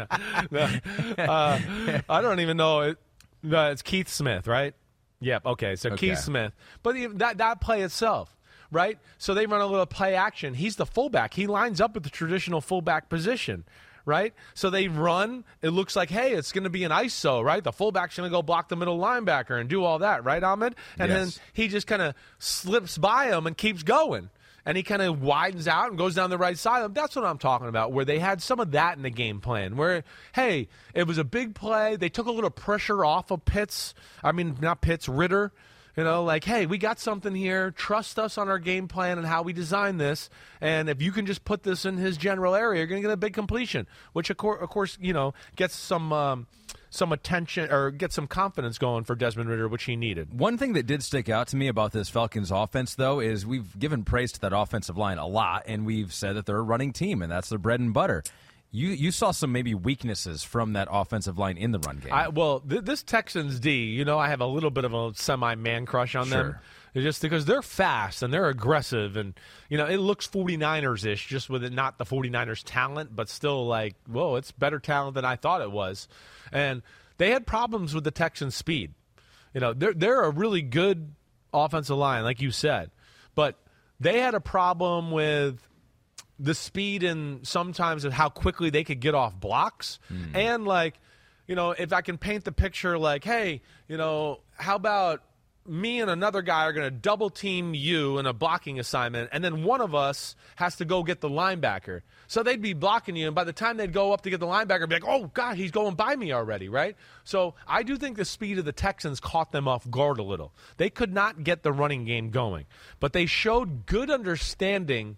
I don't even know. It's Keith Smith, right? Yep, okay. So Keith Smith. But that play itself, right? So they run a little play action. He's the fullback. He lines up at the traditional fullback position. Right? So they run. It looks like, hey, it's going to be an ISO, right? The fullback's going to go block the middle linebacker and do all that, right, Ahmed? And then he just kind of slips by him and keeps going. And he kind of widens out and goes down the right side. That's what I'm talking about, where they had some of that in the game plan, where, hey, it was a big play. They took a little pressure off of Pitts. I mean, not Pitts, Ritter. Like, hey, we got something here. Trust us on our game plan and how we design this. And if you can just put this in his general area, you're going to get a big completion, which, of course, gets some attention or get some confidence going for Desmond Ridder, which he needed. One thing that did stick out to me about this Falcons offense, though, is we've given praise to that offensive line a lot, and we've said that they're a running team, and that's their bread and butter. You saw some maybe weaknesses from that offensive line in the run game. This Texans D, I have a little bit of a semi-man crush on them. Just because they're fast and they're aggressive, and it looks 49ers-ish, just with it not the 49ers talent, but still like, whoa, it's better talent than I thought it was. And they had problems with the Texans' speed. They're a really good offensive line, like you said, but they had a problem with the speed and sometimes of how quickly they could get off blocks. And if I can paint the picture like, hey, how about me and another guy are going to double team you in a blocking assignment, and then one of us has to go get the linebacker. So they'd be blocking you, and by the time they'd go up to get the linebacker, be like, oh, God, he's going by me already, right? So I do think the speed of the Texans caught them off guard a little. They could not get the running game going, but they showed good understanding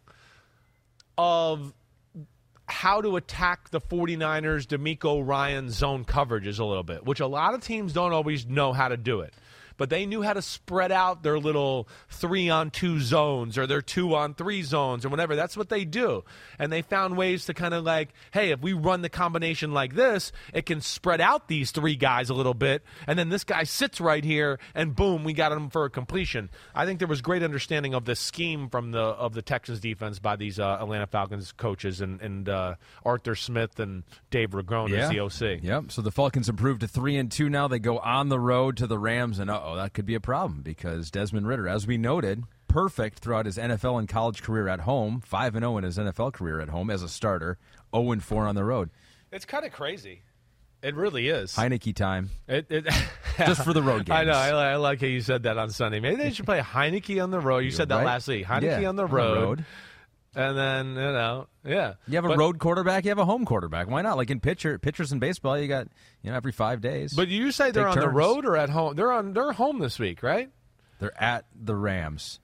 of how to attack the 49ers' DeMeco Ryan zone coverages a little bit, which a lot of teams don't always know how to do it. But they knew how to spread out their little 3-on-2 zones or their 2-on-3 zones or whatever. That's what they do. And they found ways to kind of like, hey, if we run the combination like this, it can spread out these 3 guys a little bit. And then this guy sits right here, and boom, we got him for a completion. I think there was great understanding of the scheme of the Texans defense by these Atlanta Falcons coaches and Arthur Smith and Dave Ragone as the OC. Yep. So the Falcons improved to 3-2 now. They go on the road to the Rams, and that could be a problem because Desmond Ridder, as we noted, perfect throughout his NFL and college career at home, 5-0 in his NFL career at home as a starter, 0-4 on the road. It's kind of crazy. It really is. Heineke time. Just for the road games. I know. I like how you said that on Sunday. Maybe they should play Heineke on the road. You said that last week. Heineke on the road. And then, yeah. You have a road quarterback, you have a home quarterback. Why not? Like in pitchers in baseball, you got, every 5 days. But you say they're on the road or at home? They're home this week, right? They're at the Rams.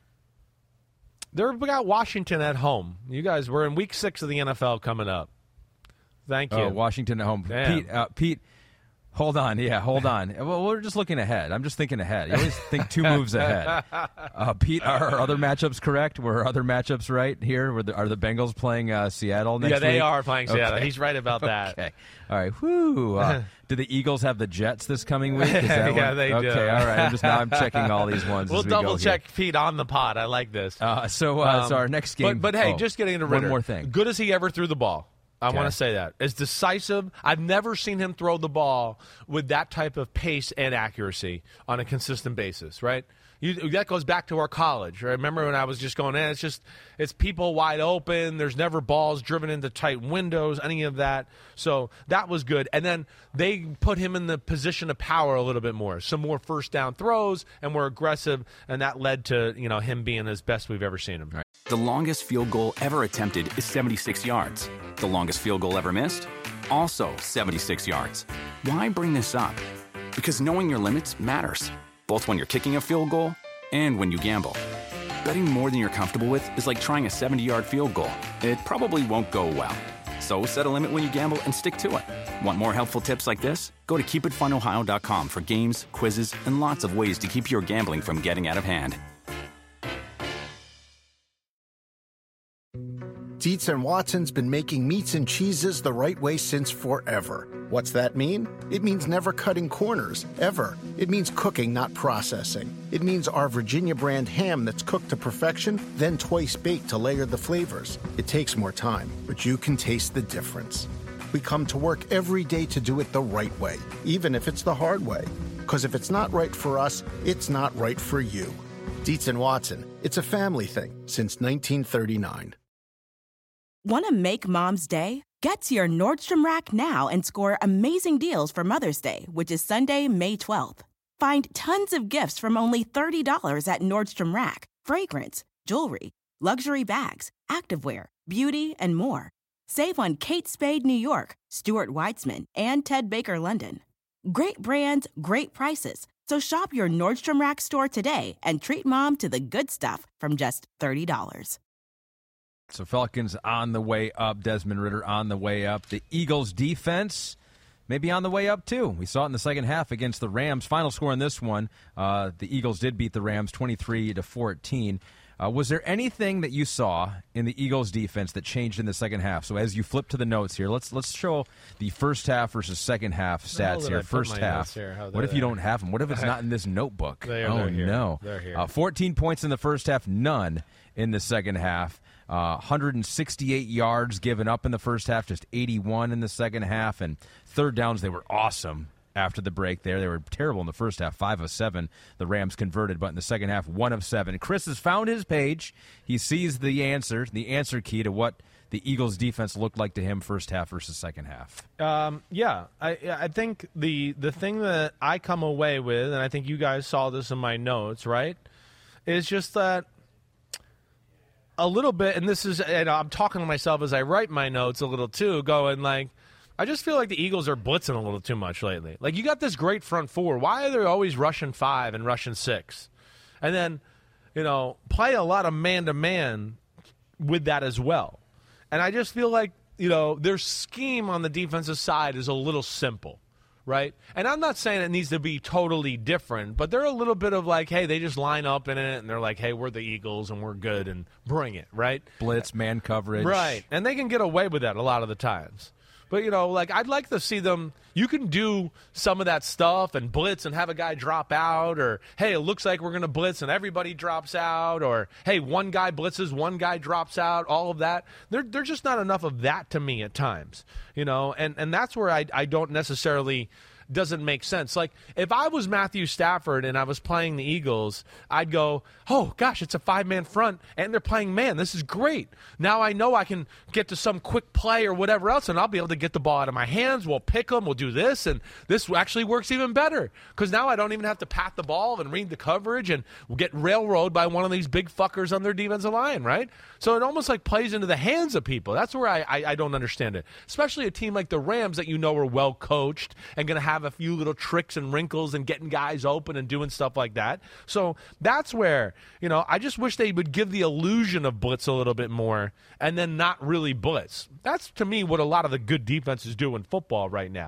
We got Washington at home. You guys, we're in week 6 of the NFL coming up. Thank you. Washington at home. Damn. Pete, Hold on. Well, we're just looking ahead. I'm just thinking ahead. You always think 2 moves ahead. Pete, are our other matchups correct? Were our other matchups right here? Are the Bengals playing Seattle next week? Yeah, they are playing Seattle. He's right about that. Okay. All right. Whoo. Do the Eagles have the Jets this coming week? Is that yeah, they do. Okay, all right. I'm checking all these ones. We'll double-check Pete on the pod. I like this. So our next game. But hey, just getting into Ridder. One more thing. Good as he ever threw the ball. I want to say that. As decisive, I've never seen him throw the ball with that type of pace and accuracy on a consistent basis, right? That goes back to our college. Right? Remember when I was just going, it's people wide open. There's never balls driven into tight windows, any of that. So that was good. And then they put him in the position of power a little bit more. Some more first down throws and more aggressive, and that led to him being as best we've ever seen him. Right. The longest field goal ever attempted is 76 yards. The longest field goal ever missed? Also 76 yards. Why bring this up? Because knowing your limits matters, both when you're kicking a field goal and when you gamble. Betting more than you're comfortable with is like trying a 70-yard field goal. It probably won't go well. So set a limit when you gamble and stick to it. Want more helpful tips like this? Go to keepitfunohio.com for games, quizzes, and lots of ways to keep your gambling from getting out of hand. Dietz and Watson's been making meats and cheeses the right way since forever. What's that mean? It means never cutting corners, ever. It means cooking, not processing. It means our Virginia brand ham that's cooked to perfection, then twice baked to layer the flavors. It takes more time, but you can taste the difference. We come to work every day to do it the right way, even if it's the hard way. Because if it's not right for us, it's not right for you. Dietz and Watson, it's a family thing since 1939. Want to make Mom's day? Get to your Nordstrom Rack now and score amazing deals for Mother's Day, which is Sunday, May 12th. Find tons of gifts from only $30 at Nordstrom Rack. Fragrance, jewelry, luxury bags, activewear, beauty, and more. Save on Kate Spade New York, Stuart Weitzman, and Ted Baker London. Great brands, great prices. So shop your Nordstrom Rack store today and treat Mom to the good stuff from just $30. So Falcons on the way up, Desmond Ridder on the way up. The Eagles defense maybe on the way up too. We saw it in the second half against the Rams. Final score in this one, the Eagles did beat the Rams 23-14. Was there anything that you saw in the Eagles defense that changed in the second half? So as you flip to the notes here, let's show the first half versus second half stats here. First half. What if you don't have them? What if it's not in this notebook? They're here. No. They're here. 14 points in the first half, none in the second half. 168 yards given up in the first half, just 81 in the second half. And third downs, they were awesome after the break there. They were terrible in the first half, 5 of 7. The Rams converted, but in the second half, 1 of 7. Chris has found his page. He sees the answer key to what the Eagles' defense looked like to him first half versus second half. I think the thing that I come away with, and I think you guys saw this in my notes, right, is just that a little bit, and this is, and I'm talking to myself as I write my notes a little too, going like, I just feel like the Eagles are blitzing a little too much lately. Like, you got this great front four. Why are they always rushing 5 and rushing 6? And then, play a lot of man-to-man with that as well. And I just feel like, their scheme on the defensive side is a little simple, right? And I'm not saying it needs to be totally different, but they're a little bit of like, hey, they just line up in it, and they're like, hey, we're the Eagles, and we're good, and bring it, right? Blitz, man coverage. Right. And they can get away with that a lot of the times. But, I'd like to see them – you can do some of that stuff and blitz and have a guy drop out, or, hey, it looks like we're going to blitz and everybody drops out, or, hey, one guy blitzes, one guy drops out, all of that. There's just not enough of that to me at times, and that's where I don't necessarily – doesn't make sense. Like, if I was Matthew Stafford and I was playing the Eagles, I'd go, oh, gosh, it's a 5-man front, and they're playing man. This is great. Now I know I can get to some quick play or whatever else, and I'll be able to get the ball out of my hands. We'll pick them. We'll do this, and this actually works even better because now I don't even have to pat the ball and read the coverage and get railroaded by one of these big fuckers on their defensive line, right? So it almost like plays into the hands of people. That's where I don't understand it, especially a team like the Rams that are well coached and going to have a few little tricks and wrinkles and getting guys open and doing stuff like that. So that's where, I just wish they would give the illusion of blitz a little bit more and then not really blitz. That's, to me, what a lot of the good defenses do in football right now.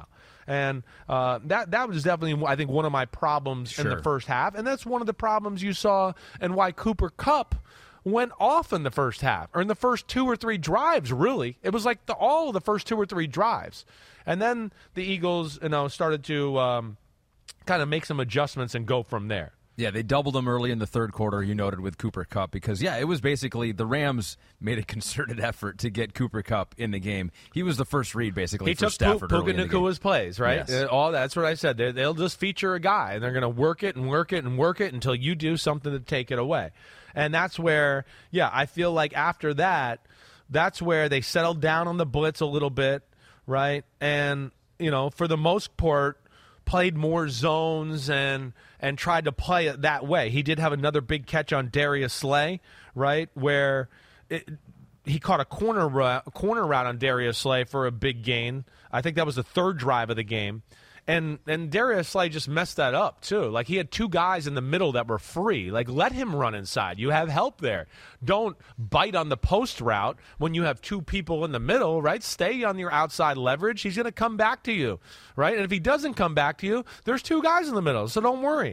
And that was definitely, I think, one of my problems in the first half. And that's one of the problems you saw and why Cooper Kupp went off in the first half, or in the first 2 or 3 drives, really. It was like all of the first 2 or 3 drives. And then the Eagles, started to kind of make some adjustments and go from there. Yeah, they doubled him early in the third quarter, you noted, with Cooper Kupp, because, it was basically the Rams made a concerted effort to get Cooper Kupp in the game. He was the first read, basically, for Stafford early in the game. He took Puka Nakua's plays, right? Yes. That's what I said. They'll just feature a guy, and they're going to work it and work it and work it until you do something to take it away. And that's where, I feel like after that, that's where they settled down on the blitz a little bit, right? And, for the most part, played more zones and tried to play it that way. He did have another big catch on Darius Slay, right, where he caught a corner route on Darius Slay for a big gain. I think that was the third drive of the game. And Darius Slay just messed that up, too. Like, he had 2 guys in the middle that were free. Like, let him run inside. You have help there. Don't bite on the post route when you have 2 people in the middle, right? Stay on your outside leverage. He's going to come back to you, right? And if he doesn't come back to you, there's 2 guys in the middle, so don't worry.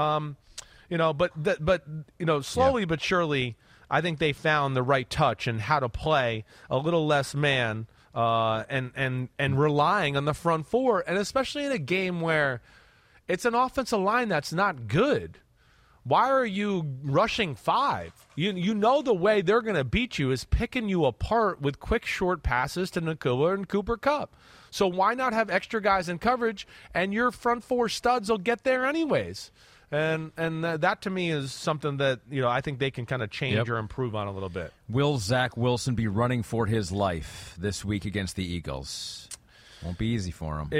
Slowly but surely, I think they found the right touch and how to play a little less man, and relying on the front 4, and especially in a game where it's an offensive line that's not good. Why are you rushing 5? You know the way they're going to beat you is picking you apart with quick, short passes to Nakua and Cooper Kupp. So why not have extra guys in coverage, and your front 4 studs will get there anyways. And that, to me, is something that, I think they can kind of change or improve on a little bit. Will Zach Wilson be running for his life this week against the Eagles? Won't be easy for him.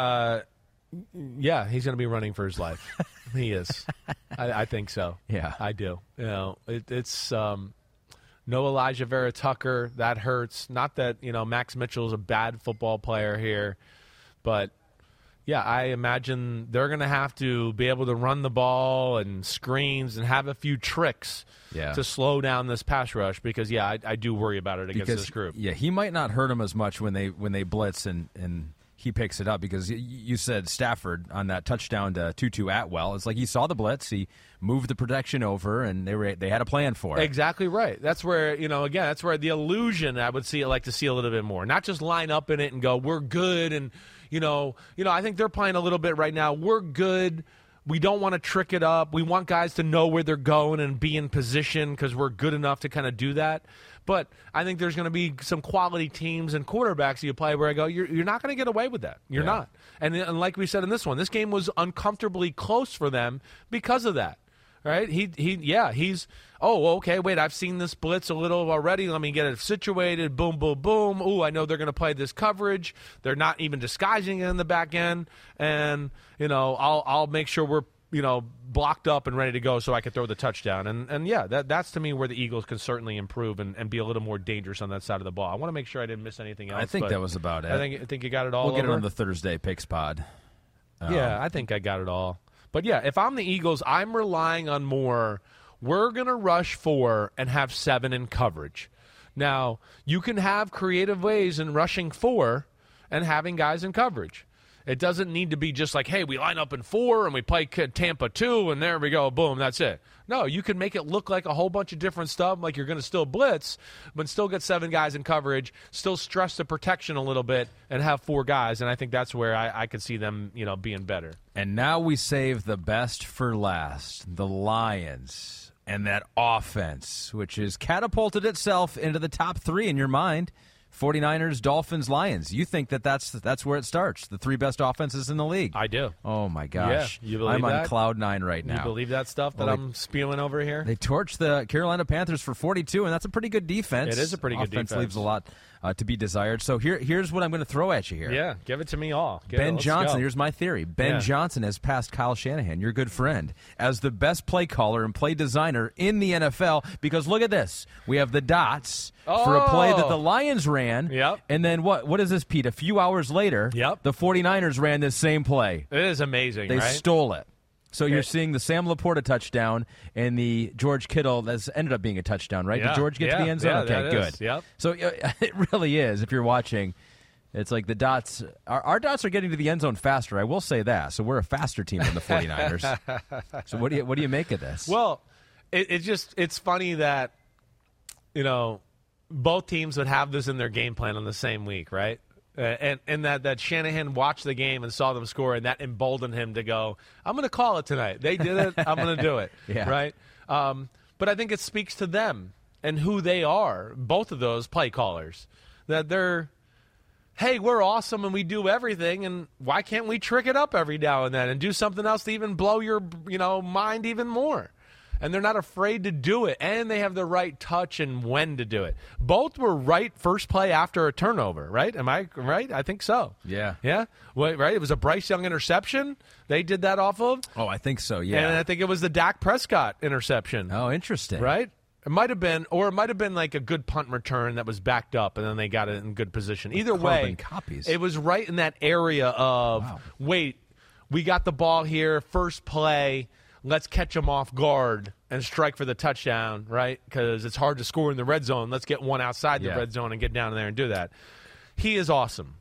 Yeah, he's going to be running for his life. He is. I think so. Yeah. I do. It's no Elijah Vera Tucker. That hurts. Not that, Max Mitchell's a bad football player here, but yeah, I imagine they're going to have to be able to run the ball and screens and have a few tricks to slow down this pass rush because, I do worry about it against this group. Yeah, he might not hurt him as much when they blitz and he picks it up because you said Stafford on that touchdown to Tutu Atwell. It's like he saw the blitz, he moved the protection over, and they had a plan for it. Exactly right. That's where, again, that's where the illusion I would like to see a little bit more. Not just line up in it and go, we're good, and I think they're playing a little bit right now. We're good. We don't want to trick it up. We want guys to know where they're going and be in position because we're good enough to kind of do that. But I think there's going to be some quality teams and quarterbacks you play where I go, you're not going to get away with that. You're not. And like we said in this one, this game was uncomfortably close for them because of that. Right? He's okay, wait, I've seen this blitz a little already. Let me get it situated. Boom, boom, boom. Ooh, I know they're going to play this coverage. They're not even disguising it in the back end. And, I'll make sure we're, blocked up and ready to go so I can throw the touchdown. And that's to me where the Eagles can certainly improve and be a little more dangerous on that side of the ball. I want to make sure I didn't miss anything else. I think that was about it. I think you got it all. We'll get it on the Thursday Picks Pod. I think I got it all. But, if I'm the Eagles, I'm relying on more. We're going to rush 4 and have 7 in coverage. Now, you can have creative ways in rushing 4 and having guys in coverage. It doesn't need to be just like, hey, we line up in 4 and we play Tampa 2 and there we go, boom, that's it. No, you can make it look like a whole bunch of different stuff, like you're going to still blitz, but still get 7 guys in coverage, still stress the protection a little bit, and have 4 guys. And I think that's where I could see them, being better. And now we save the best for last, the Lions, and that offense, which has catapulted itself into the top 3 in your mind. 49ers, Dolphins, Lions. You think that's where it starts, the 3 best offenses in the league. I do. Oh, my gosh. Yeah, you believe I'm that? on cloud 9 right now. You believe that stuff that I'm spewing over here? They torched the Carolina Panthers for 42, and that's a pretty good defense. It is a pretty good defense. Offense leaves a lot to be desired. So here's what I'm going to throw at you here. Yeah, give it to me all. Ben Johnson, here's my theory. Ben Johnson has passed Kyle Shanahan, your good friend, as the best play caller and play designer in the NFL because look at this. We have the dots for a play that the Lions ran. Yep. And then what is this, Pete? A few hours later, the 49ers ran this same play. It is amazing, They right? stole it. So you're seeing the Sam Laporta touchdown and the George Kittle that's ended up being a touchdown, right? Yeah. Did George get to the end zone? Yeah, okay, good. Yep. So it really is, if you're watching, It's like the dots. Our dots are getting to the end zone faster. I will say that. So we're a faster team than the 49ers. So what do you make of this? Well, it's funny that both teams would have this in their game plan on the same week, right? And that Shanahan watched the game and saw them score, and that emboldened him to go, I'm going to call it tonight. They did it. I'm going to do it. Yeah. Right? But I think it speaks to them and who they are, both of those play callers, that they're, hey, we're awesome and we do everything, and why can't we trick it up every now and then and do something else to even blow your mind even more? And they're not afraid to do it, and they have the right touch and when to do it. Both were right first play after a turnover, right? Am I right? I think so. Yeah. Yeah? Well, right? It was a Bryce Young interception they did that off of. Oh, I think so, yeah. And I think it was the Dak Prescott interception. Oh, interesting. Right? It might have been like a good punt return that was backed up, and then they got it in good position. Either way, copies. It was right in that area of, wait, we got the ball here, first play, let's catch them off guard and strike for the touchdown, right? Because it's hard to score in the red zone. Let's get one outside the red zone and get down there and do that. He is awesome,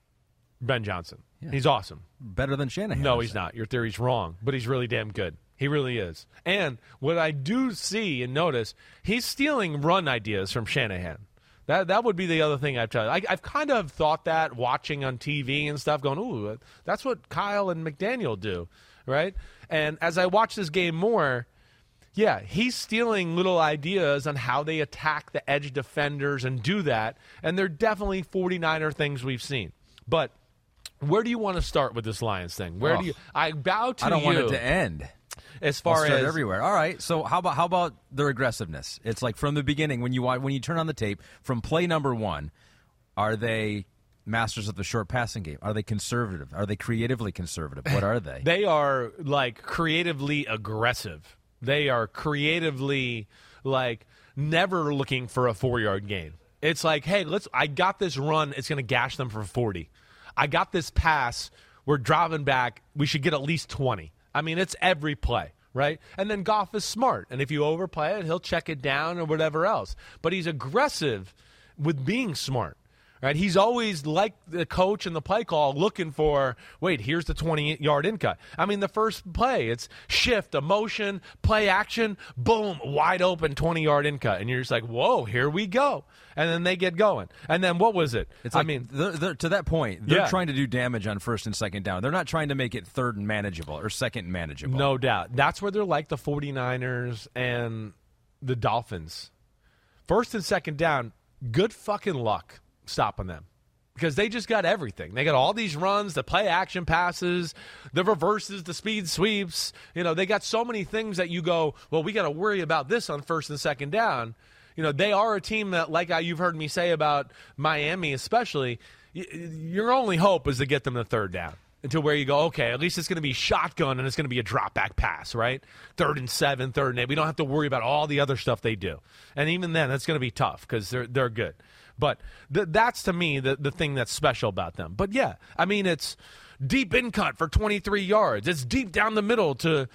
Ben Johnson. Yeah. He's awesome. Better than Shanahan. No, he's not. Your theory's wrong, but he's really damn good. He really is. And what I do see and notice, he's stealing run ideas from Shanahan. That would be the other thing I've tried. I've kind of thought that watching on TV and stuff, going, ooh, that's what Kyle and McDaniel do, right? And as I watch this game more, yeah, he's stealing little ideas on how they attack the edge defenders and do that, and they're definitely 49er things we've seen. But where do you want to start with this Lions thing? Where do you? I bow to you. I don't want it to end. As far as everywhere. All right. So how about their aggressiveness? It's like from the beginning when you turn on the tape from play number one, are they masters of the short passing game? Are they conservative? Are they creatively conservative? What are they? They are like creatively aggressive. They are creatively like never looking for a 4-yard gain. It's like, hey, I got this run. It's going to gash them for 40. I got this pass. We're driving back. We should get at least 20. I mean, it's every play, right? And then Goff is smart. And if you overplay it, he'll check it down or whatever else. But he's aggressive with being smart, right? He's always, like the coach and the play call, looking for, wait, here's the 20-yard in cut. I mean, the first play, it's shift, a motion, play action, boom, wide open 20-yard in cut. And you're just like, whoa, here we go. And then they get going. And then what was it? It's like, I mean, they're, to that point, they're trying to do damage on first and second down. They're not trying to make it third and manageable or second and manageable. No doubt. That's where they're like the 49ers and the Dolphins. First and second down, good fucking luck stopping them. Because they just got everything. They got all these runs, the play action passes, the reverses, the speed sweeps. They got so many things that you go, well, we got to worry about this on first and second down. They are a team that, like you've heard me say about Miami especially, your only hope is to get them to third down until where you go, okay, at least it's going to be shotgun and it's going to be a drop-back pass, right? 3rd and 7, 3rd and 8. We don't have to worry about all the other stuff they do. And even then, that's going to be tough because they're good. But that's, to me, the thing that's special about them. But, yeah, I mean, it's deep in cut for 23 yards. It's deep down the middle to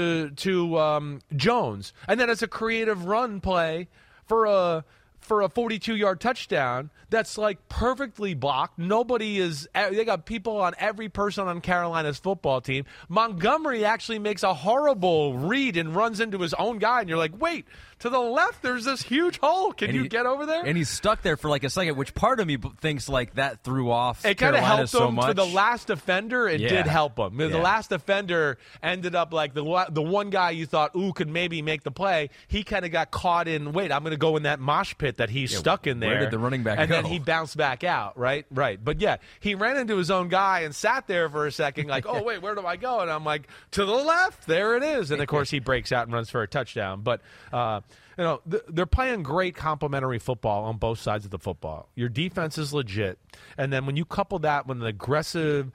Jones. And then it's a creative run play for a 42-yard touchdown that's like perfectly blocked. They got people on every person on Carolina's football team. Montgomery actually makes a horrible read and runs into his own guy, and you're like, wait, to the left there's this huge hole. Can you get over there? And he's stuck there for like a second, which part of me thinks like that threw off It kind of helped so him much. For the last defender. It did help him. The last defender ended up like the one guy you thought, ooh, could maybe make the play. He kind of got caught in, wait, I'm going to go in that mosh pit that he's stuck in there. Where did the running back go? And then he bounced back out, right? Right. But, yeah, he ran into his own guy and sat there for a second like, oh, wait, where do I go? And I'm like, to the left. There it is. And, of course, he breaks out and runs for a touchdown. But, they're playing great complementary football on both sides of the football. Your defense is legit. And then when you couple that with an aggressive,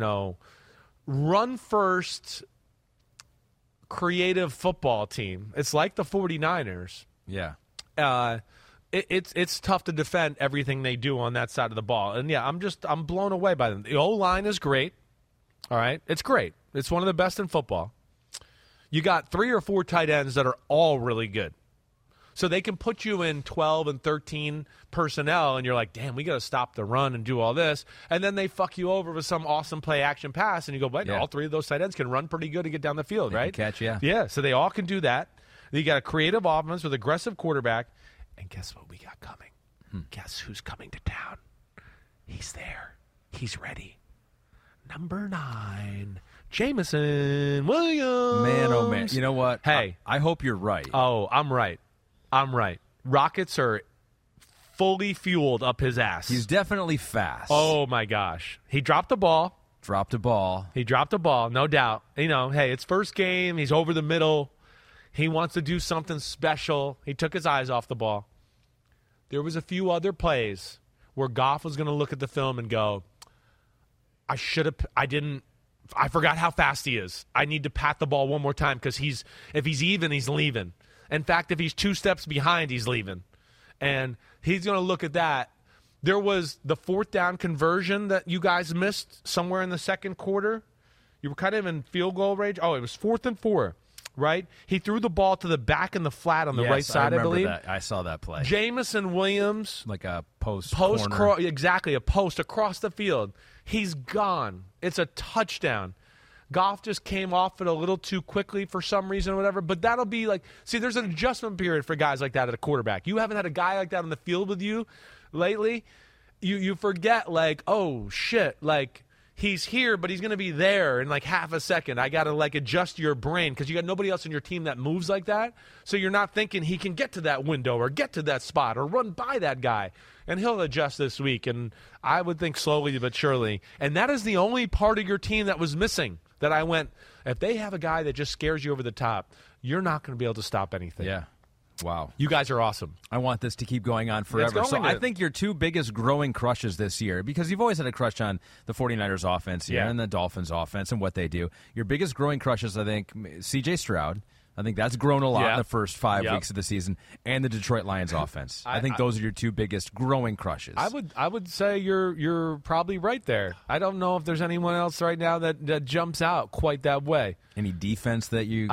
run-first, creative football team, it's like the 49ers. Yeah. It's tough to defend everything they do on that side of the ball. And, yeah, I'm blown away by them. The O-line is great. All right? It's great. It's one of the best in football. You got 3 or 4 tight ends that are all really good. So they can put you in 12 and 13 personnel, and you're like, damn, we got to stop the run and do all this. And then they fuck you over with some awesome play-action pass, and you go, wait, all three of those tight ends can run pretty good and get down the field, right? Catch, yeah. Yeah, so they all can do that. You got a creative offense with aggressive quarterback. And guess what we got coming? Guess who's coming to town? He's there. He's ready. Number 9, Jameson Williams. Man, oh, man. You know what? Hey. I hope you're right. Oh, I'm right. Rockets are fully fueled up his ass. He's definitely fast. Oh, my gosh. He dropped the ball. He dropped the ball, no doubt. Hey, it's first game. He's over the middle. He wants to do something special. He took his eyes off the ball. There was a few other plays where Goff was going to look at the film and go, I forgot how fast he is. I need to pat the ball one more time because if he's even, he's leaving. In fact, if he's 2 steps behind, he's leaving. And he's going to look at that. There was the 4th down conversion that you guys missed somewhere in the second quarter. You were kind of in field goal range. Oh, it was 4th and 4, right? He threw the ball to the back in the flat on the right side, I believe. That. I saw that play. Jameson Williams. Like a post corner. Exactly, a post across the field. He's gone. It's a touchdown. Goff just came off it a little too quickly for some reason or whatever, but that'll be like, see, there's an adjustment period for guys like that at a quarterback. You haven't had a guy like that on the field with you lately. You forget, like, oh, shit, like, he's here, but he's going to be there in like half a second. I got to like adjust your brain because you got nobody else in your team that moves like that. So you're not thinking he can get to that window or get to that spot or run by that guy. And he'll adjust this week, and I would think slowly but surely. And that is the only part of your team that was missing that I went, if they have a guy that just scares you over the top, you're not going to be able to stop anything. Yeah. Wow. You guys are awesome. I want this to keep going on forever. So I think your 2 biggest growing crushes this year, because you've always had a crush on the 49ers offense here and the Dolphins offense and what they do. Your biggest growing crushes, I think, C.J. Stroud. I think that's grown a lot in the first 5 weeks of the season, and the Detroit Lions offense. I think those are your 2 biggest growing crushes. I would say you're probably right there. I don't know if there's anyone else right now that jumps out quite that way. Any defense that you've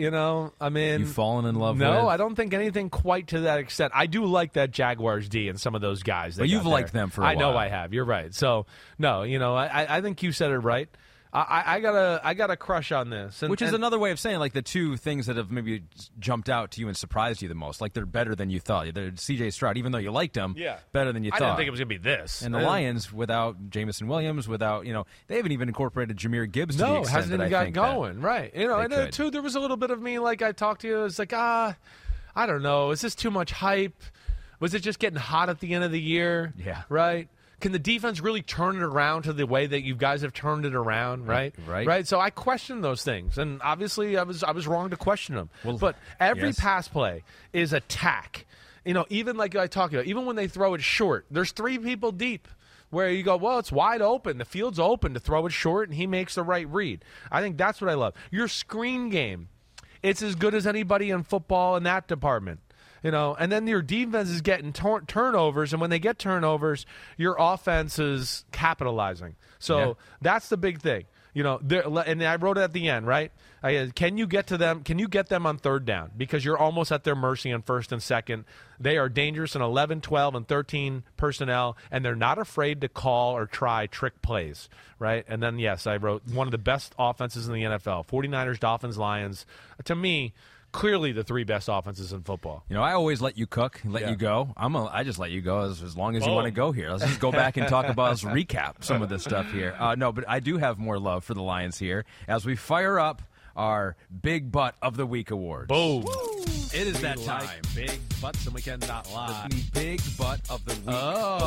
fallen in love with? No, I don't think anything quite to that extent. I do like that Jaguars D and some of those guys. But you've liked them for a while. I know I have. You're right. So, no, I think you said it right. I got a crush on this, which is another way of saying like the 2 things that have maybe jumped out to you and surprised you the most. Like they're better than you thought. They're C.J. Stroud, even though you liked him, better than you thought. I didn't think it was going to be this. And the Lions, without Jameson Williams, without they haven't even incorporated Jahmyr Gibbs to the extent hasn't that even I got going. Right? And then too, there was a little bit of me like I talked to you. It's like I don't know. Is this too much hype? Was it just getting hot at the end of the year? Yeah. Right. Can the defense really turn it around to the way that you guys have turned it around, right? Right. So I question those things, and obviously I was wrong to question them. Well, but every pass play is attack. Even like I talked about, even when they throw it short, there's 3 people deep where you go, well, it's wide open. The field's open to throw it short, and he makes the right read. I think that's what I love. Your screen game, it's as good as anybody in football in that department. And then your defense is getting turnovers, and when they get turnovers, your offense is capitalizing. So that's the big thing. And I wrote it at the end, right? Can you get to them? Can you get them on 3rd down? Because you're almost at their mercy on 1st and 2nd. They are dangerous in 11, 12, and 13 personnel, and they're not afraid to call or try trick plays, right? And then, yes, I wrote one of the best offenses in the NFL, 49ers, Dolphins, Lions. To me, clearly the 3 best offenses in football. I always let you cook, let you go. I just let you go as long as you want to go here. Let's just go back and talk about, let's recap some of this stuff here. No, but I do have more love for the Lions here as we fire up our Big Butt of the Week awards. Boom. Woo! It is that time. Big butts and we cannot lie. The Big Butt of the Week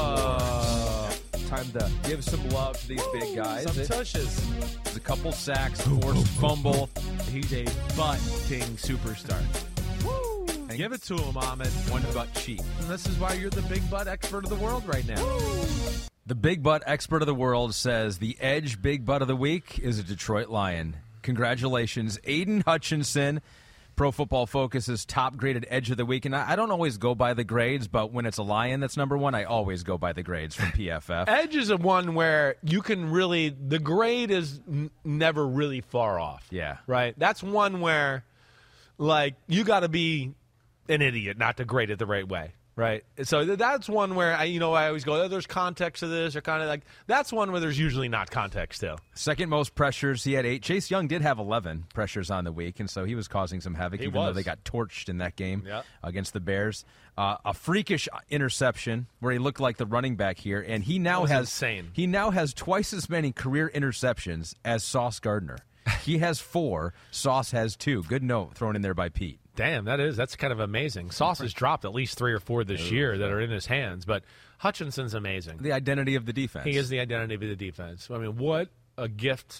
awards. Time to give some love to these big guys. Some tushes. There's a couple sacks, forced fumble. He's a butting superstar. Woo! Give it to him, Ahmed. One butt cheek. And this is why you're the big butt expert of the world right now. Woo! The big butt expert of the world says the Edge Big Butt of the Week is a Detroit Lion. Congratulations, Aiden Hutchinson. Pro Football Focus's top-graded Edge of the Week. And I don't always go by the grades, but when it's a Lion that's number 1, I always go by the grades from PFF. Edge is a one where you can really – the grade is never really far off. Yeah. Right? That's one where, like, you got to be an idiot not to grade it the right way. Right, so that's one where I always go, oh, there's context to this, or kind of like that's one where there's usually not context to. Second most pressures, he had 8. Chase Young did have 11 pressures on the week, and so he was causing some havoc, though they got torched in that game against the Bears. A freakish interception where he looked like the running back here, and he now has insane. He now has twice as many career interceptions as Sauce Gardner. He has 4. Sauce has 2. Good note thrown in there by Pete. Damn, that's kind of amazing. Sauce has dropped at least 3 or 4 this year that are in his hands, but Hutchinson's amazing. The identity of the defense. He is the identity of the defense. I mean, what a gift.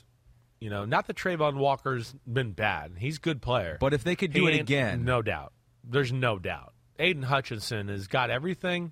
Not that Trayvon Walker's been bad. He's a good player. But if they could do it again. No doubt. There's no doubt. Aiden Hutchinson has got everything,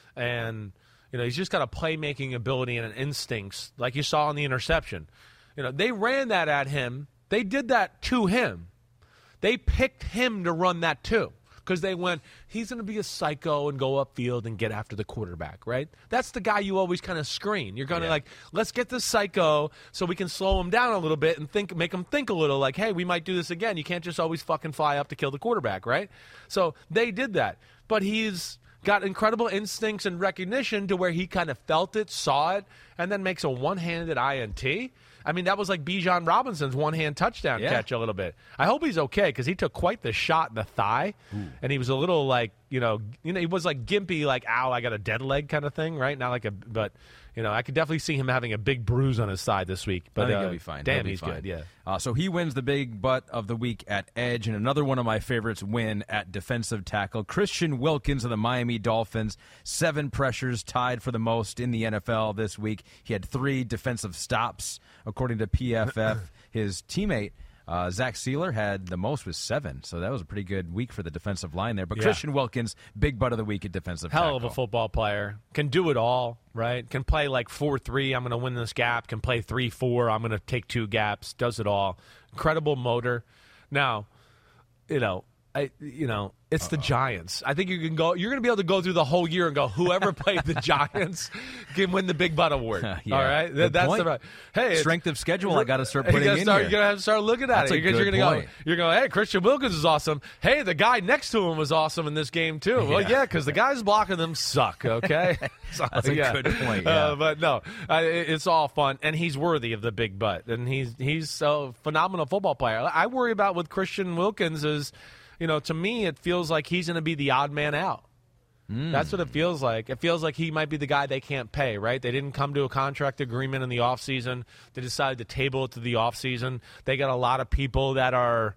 and he's just got a playmaking ability and an instincts, like you saw in the interception. They ran that at him. They did that to him. They picked him to run that too because they went, he's going to be a psycho and go upfield and get after the quarterback, right? That's the guy you always kind of screen. You're going to let's get this psycho so we can slow him down a little bit and make him think a little like, hey, we might do this again. You can't just always fucking fly up to kill the quarterback, right? So they did that. But he's got incredible instincts and recognition to where he kind of felt it, saw it, and then makes a one-handed INT. I mean, that was like Bijan Robinson's one-hand touchdown catch a little bit. I hope he's okay because he took quite the shot in the thigh, and he was a little like, he was like gimpy, like, ow, I got a dead leg kind of thing, right? Not like but I could definitely see him having a big bruise on his side this week. But I think he'll be fine. Damn, he's good, yeah. So he wins the big butt of the week at edge, and another one of my favorites win at defensive tackle. Christian Wilkins of the Miami Dolphins, 7 pressures, tied for the most in the NFL this week. He had 3 defensive stops, according to PFF. His teammate, Zach Sealer, had the most with 7, so that was a pretty good week for the defensive line there. But Christian Wilkins, big butt of the week at defensive tackle. Hell of a football player. Can do it all, right? Can play like 4-3, I'm going to win this gap. Can play 3-4, I'm going to take 2 gaps. Does it all. Incredible motor. Now, it's the Giants. I think you're going to be able to go through the whole year and go, whoever played the Giants can win the Big Butt Award. All right? That's point. the right. Hey, strength of schedule I got to start putting in here. You're going to have to start looking at it. You're going to go, hey, Christian Wilkins is awesome. Hey, the guy next to him was awesome in this game too. Well, because the guys blocking them suck, okay? So, that's a good point, yeah. But no, it's all fun, and he's worthy of the big butt, and he's a phenomenal football player. I worry about with Christian Wilkins is, to me, it feels like he's going to be the odd man out. That's what it feels like. It feels like he might be the guy they can't pay, right? They didn't come to a contract agreement in the offseason. They decided to table it to the offseason. They got a lot of people that are,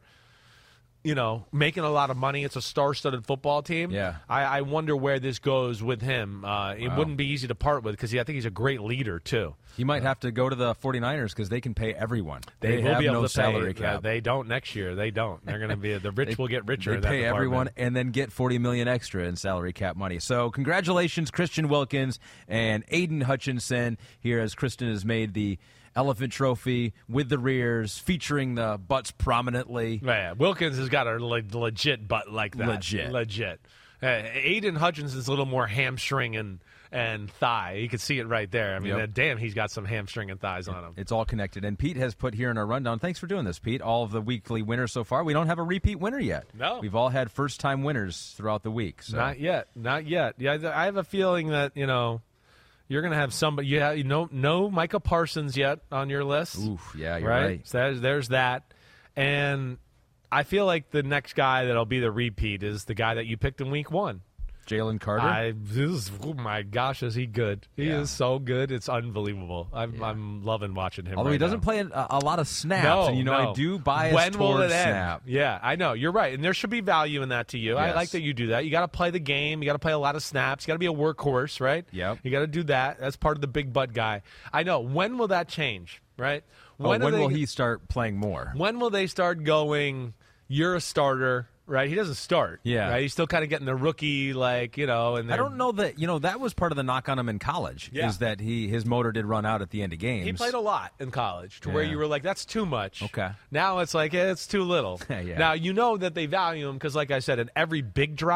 making a lot of money. It's a star-studded football team. Yeah. I wonder where this goes with him. It wouldn't be easy to part with because I think he's a great leader, too. He might have to go to the 49ers because they can pay everyone. They will have be able no to salary pay. cap. They don't next year. They don't. They're going to be the rich will get richer. They pay everyone department. and then get $40 million extra in salary cap money. So congratulations, Christian Wilkins and Aiden Hutchinson here as Kristen has made the Elephant Trophy with the rears, featuring the butts prominently. Yeah, Wilkins has got a legit butt like that. Legit. Aiden Hutchinson's a little more hamstring and thigh. You can see it right there. I mean, damn, he's got some hamstring and thighs on him. It's all connected. And Pete has put here in our rundown, thanks for doing this, Pete, all of the weekly winners so far. We don't have a repeat winner yet. No. We've all had first-time winners throughout the week. So. Not yet. Yeah, I have a feeling that, you're going to have somebody. No Micah Parsons yet on your list. Oof, yeah, you're right. So there's that. And I feel like the next guy that'll be the repeat is the guy that you picked in week 1. Jalen Carter? Oh my gosh, is he good? He is so good. It's unbelievable. I'm loving watching him. Although he doesn't play a lot of snaps. And, I do bias towards snap. Yeah, I know. You're right. And there should be value in that to you. Yes. I like that you do that. You got to play the game. You got to play a lot of snaps. You got to be a workhorse, right? Yep. You got to do that. That's part of the big butt guy. I know. When will that change, right? When will he start playing more? When will they start going, you're a starter, right? He doesn't start. Yeah. Right? He's still kind of getting the rookie, and I don't know that, that was part of the knock on him in college, is that his motor did run out at the end of games. He played a lot in college to where you were like, that's too much. Okay. Now it's like, it's too little. Yeah. Now, that they value him because, like I said, in every big drive,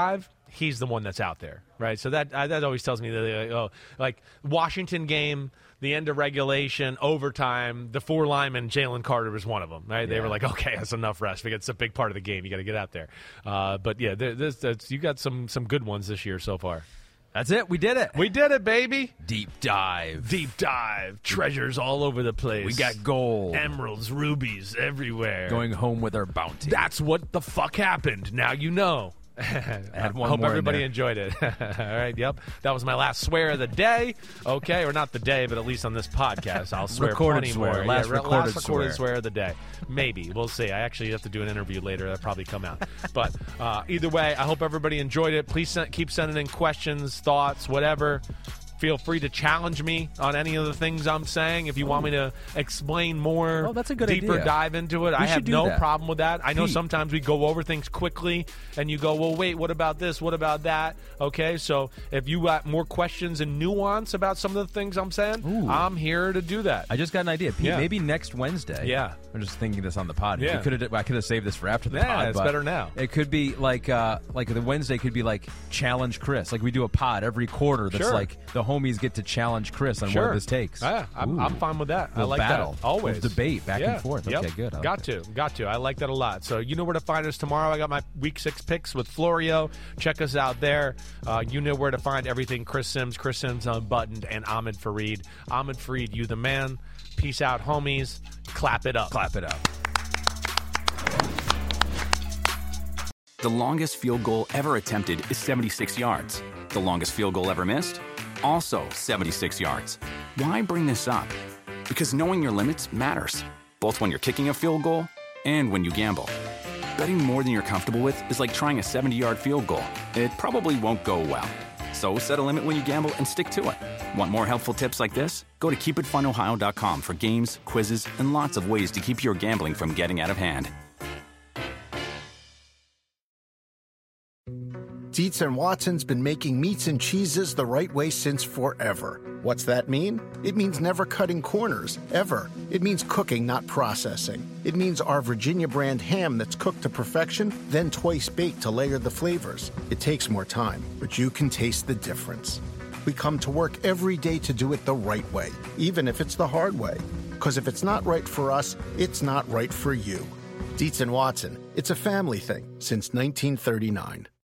he's the one that's out there, right? So that always tells me that, like Washington game, the end of regulation, overtime, the 4 linemen, Jalen Carter was one of them, right? Yeah. They were like, okay, that's enough rest. It's a big part of the game. You got to get out there. But, yeah, you got some good ones this year so far. That's it. We did it. We did it, baby. Deep dive. Treasures all over the place. We got gold. Emeralds, rubies everywhere. Going home with our bounty. That's what the fuck happened. Now you know. I hope everybody enjoyed it. All right, yep. That was my last swear of the day. Okay, or not the day, but at least on this podcast, I'll swear plenty more. Last recorded swear of the day. Maybe. We'll see. I actually have to do an interview later. That'll probably come out. But either way, I hope everybody enjoyed it. Please keep sending in questions, thoughts, whatever. Feel free to challenge me on any of the things I'm saying. If you want me to explain more, that's a good deeper idea. Dive into it, I have no problem with that. I know sometimes we go over things quickly, and you go, well, wait, what about this? What about that? Okay, so if you got more questions and nuance about some of the things I'm saying, I'm here to do that. I just got an idea. Pete, maybe next Wednesday. Yeah. I'm just thinking this on the pod. Yeah. I could have saved this for after the pod. Yeah, it's better now. It could be like the Wednesday could be like Challenge Chris. Like we do a pod every quarter that's like the homies get to challenge Chris on one of his takes. Yeah, I'm fine with that. I like battle. that. Always. We'll debate back and forth. Okay, good. Got to. I like that a lot. So you know where to find us tomorrow. I got my Week 6 picks with Florio. Check us out there. You know where to find everything Chris Sims Unbuttoned, and Ahmed Fareed. Ahmed Fareed, you the man. Peace out, homies. Clap it up. Clap it up. The longest field goal ever attempted is 76 yards. The longest field goal ever missed? Also 76 yards. Why bring this up? Because knowing your limits matters, both when you're kicking a field goal and when you gamble. Betting more than you're comfortable with is like trying a 70-yard field goal. It probably won't go well. So set a limit when you gamble and stick to it. Want more helpful tips like this? Go to keepitfunohio.com for games, quizzes, and lots of ways to keep your gambling from getting out of hand. Dietz & Watson's been making meats and cheeses the right way since forever. What's that mean? It means never cutting corners, ever. It means cooking, not processing. It means our Virginia brand ham that's cooked to perfection, then twice baked to layer the flavors. It takes more time, but you can taste the difference. We come to work every day to do it the right way, even if it's the hard way. Because if it's not right for us, it's not right for you. Dietz & Watson, it's a family thing since 1939.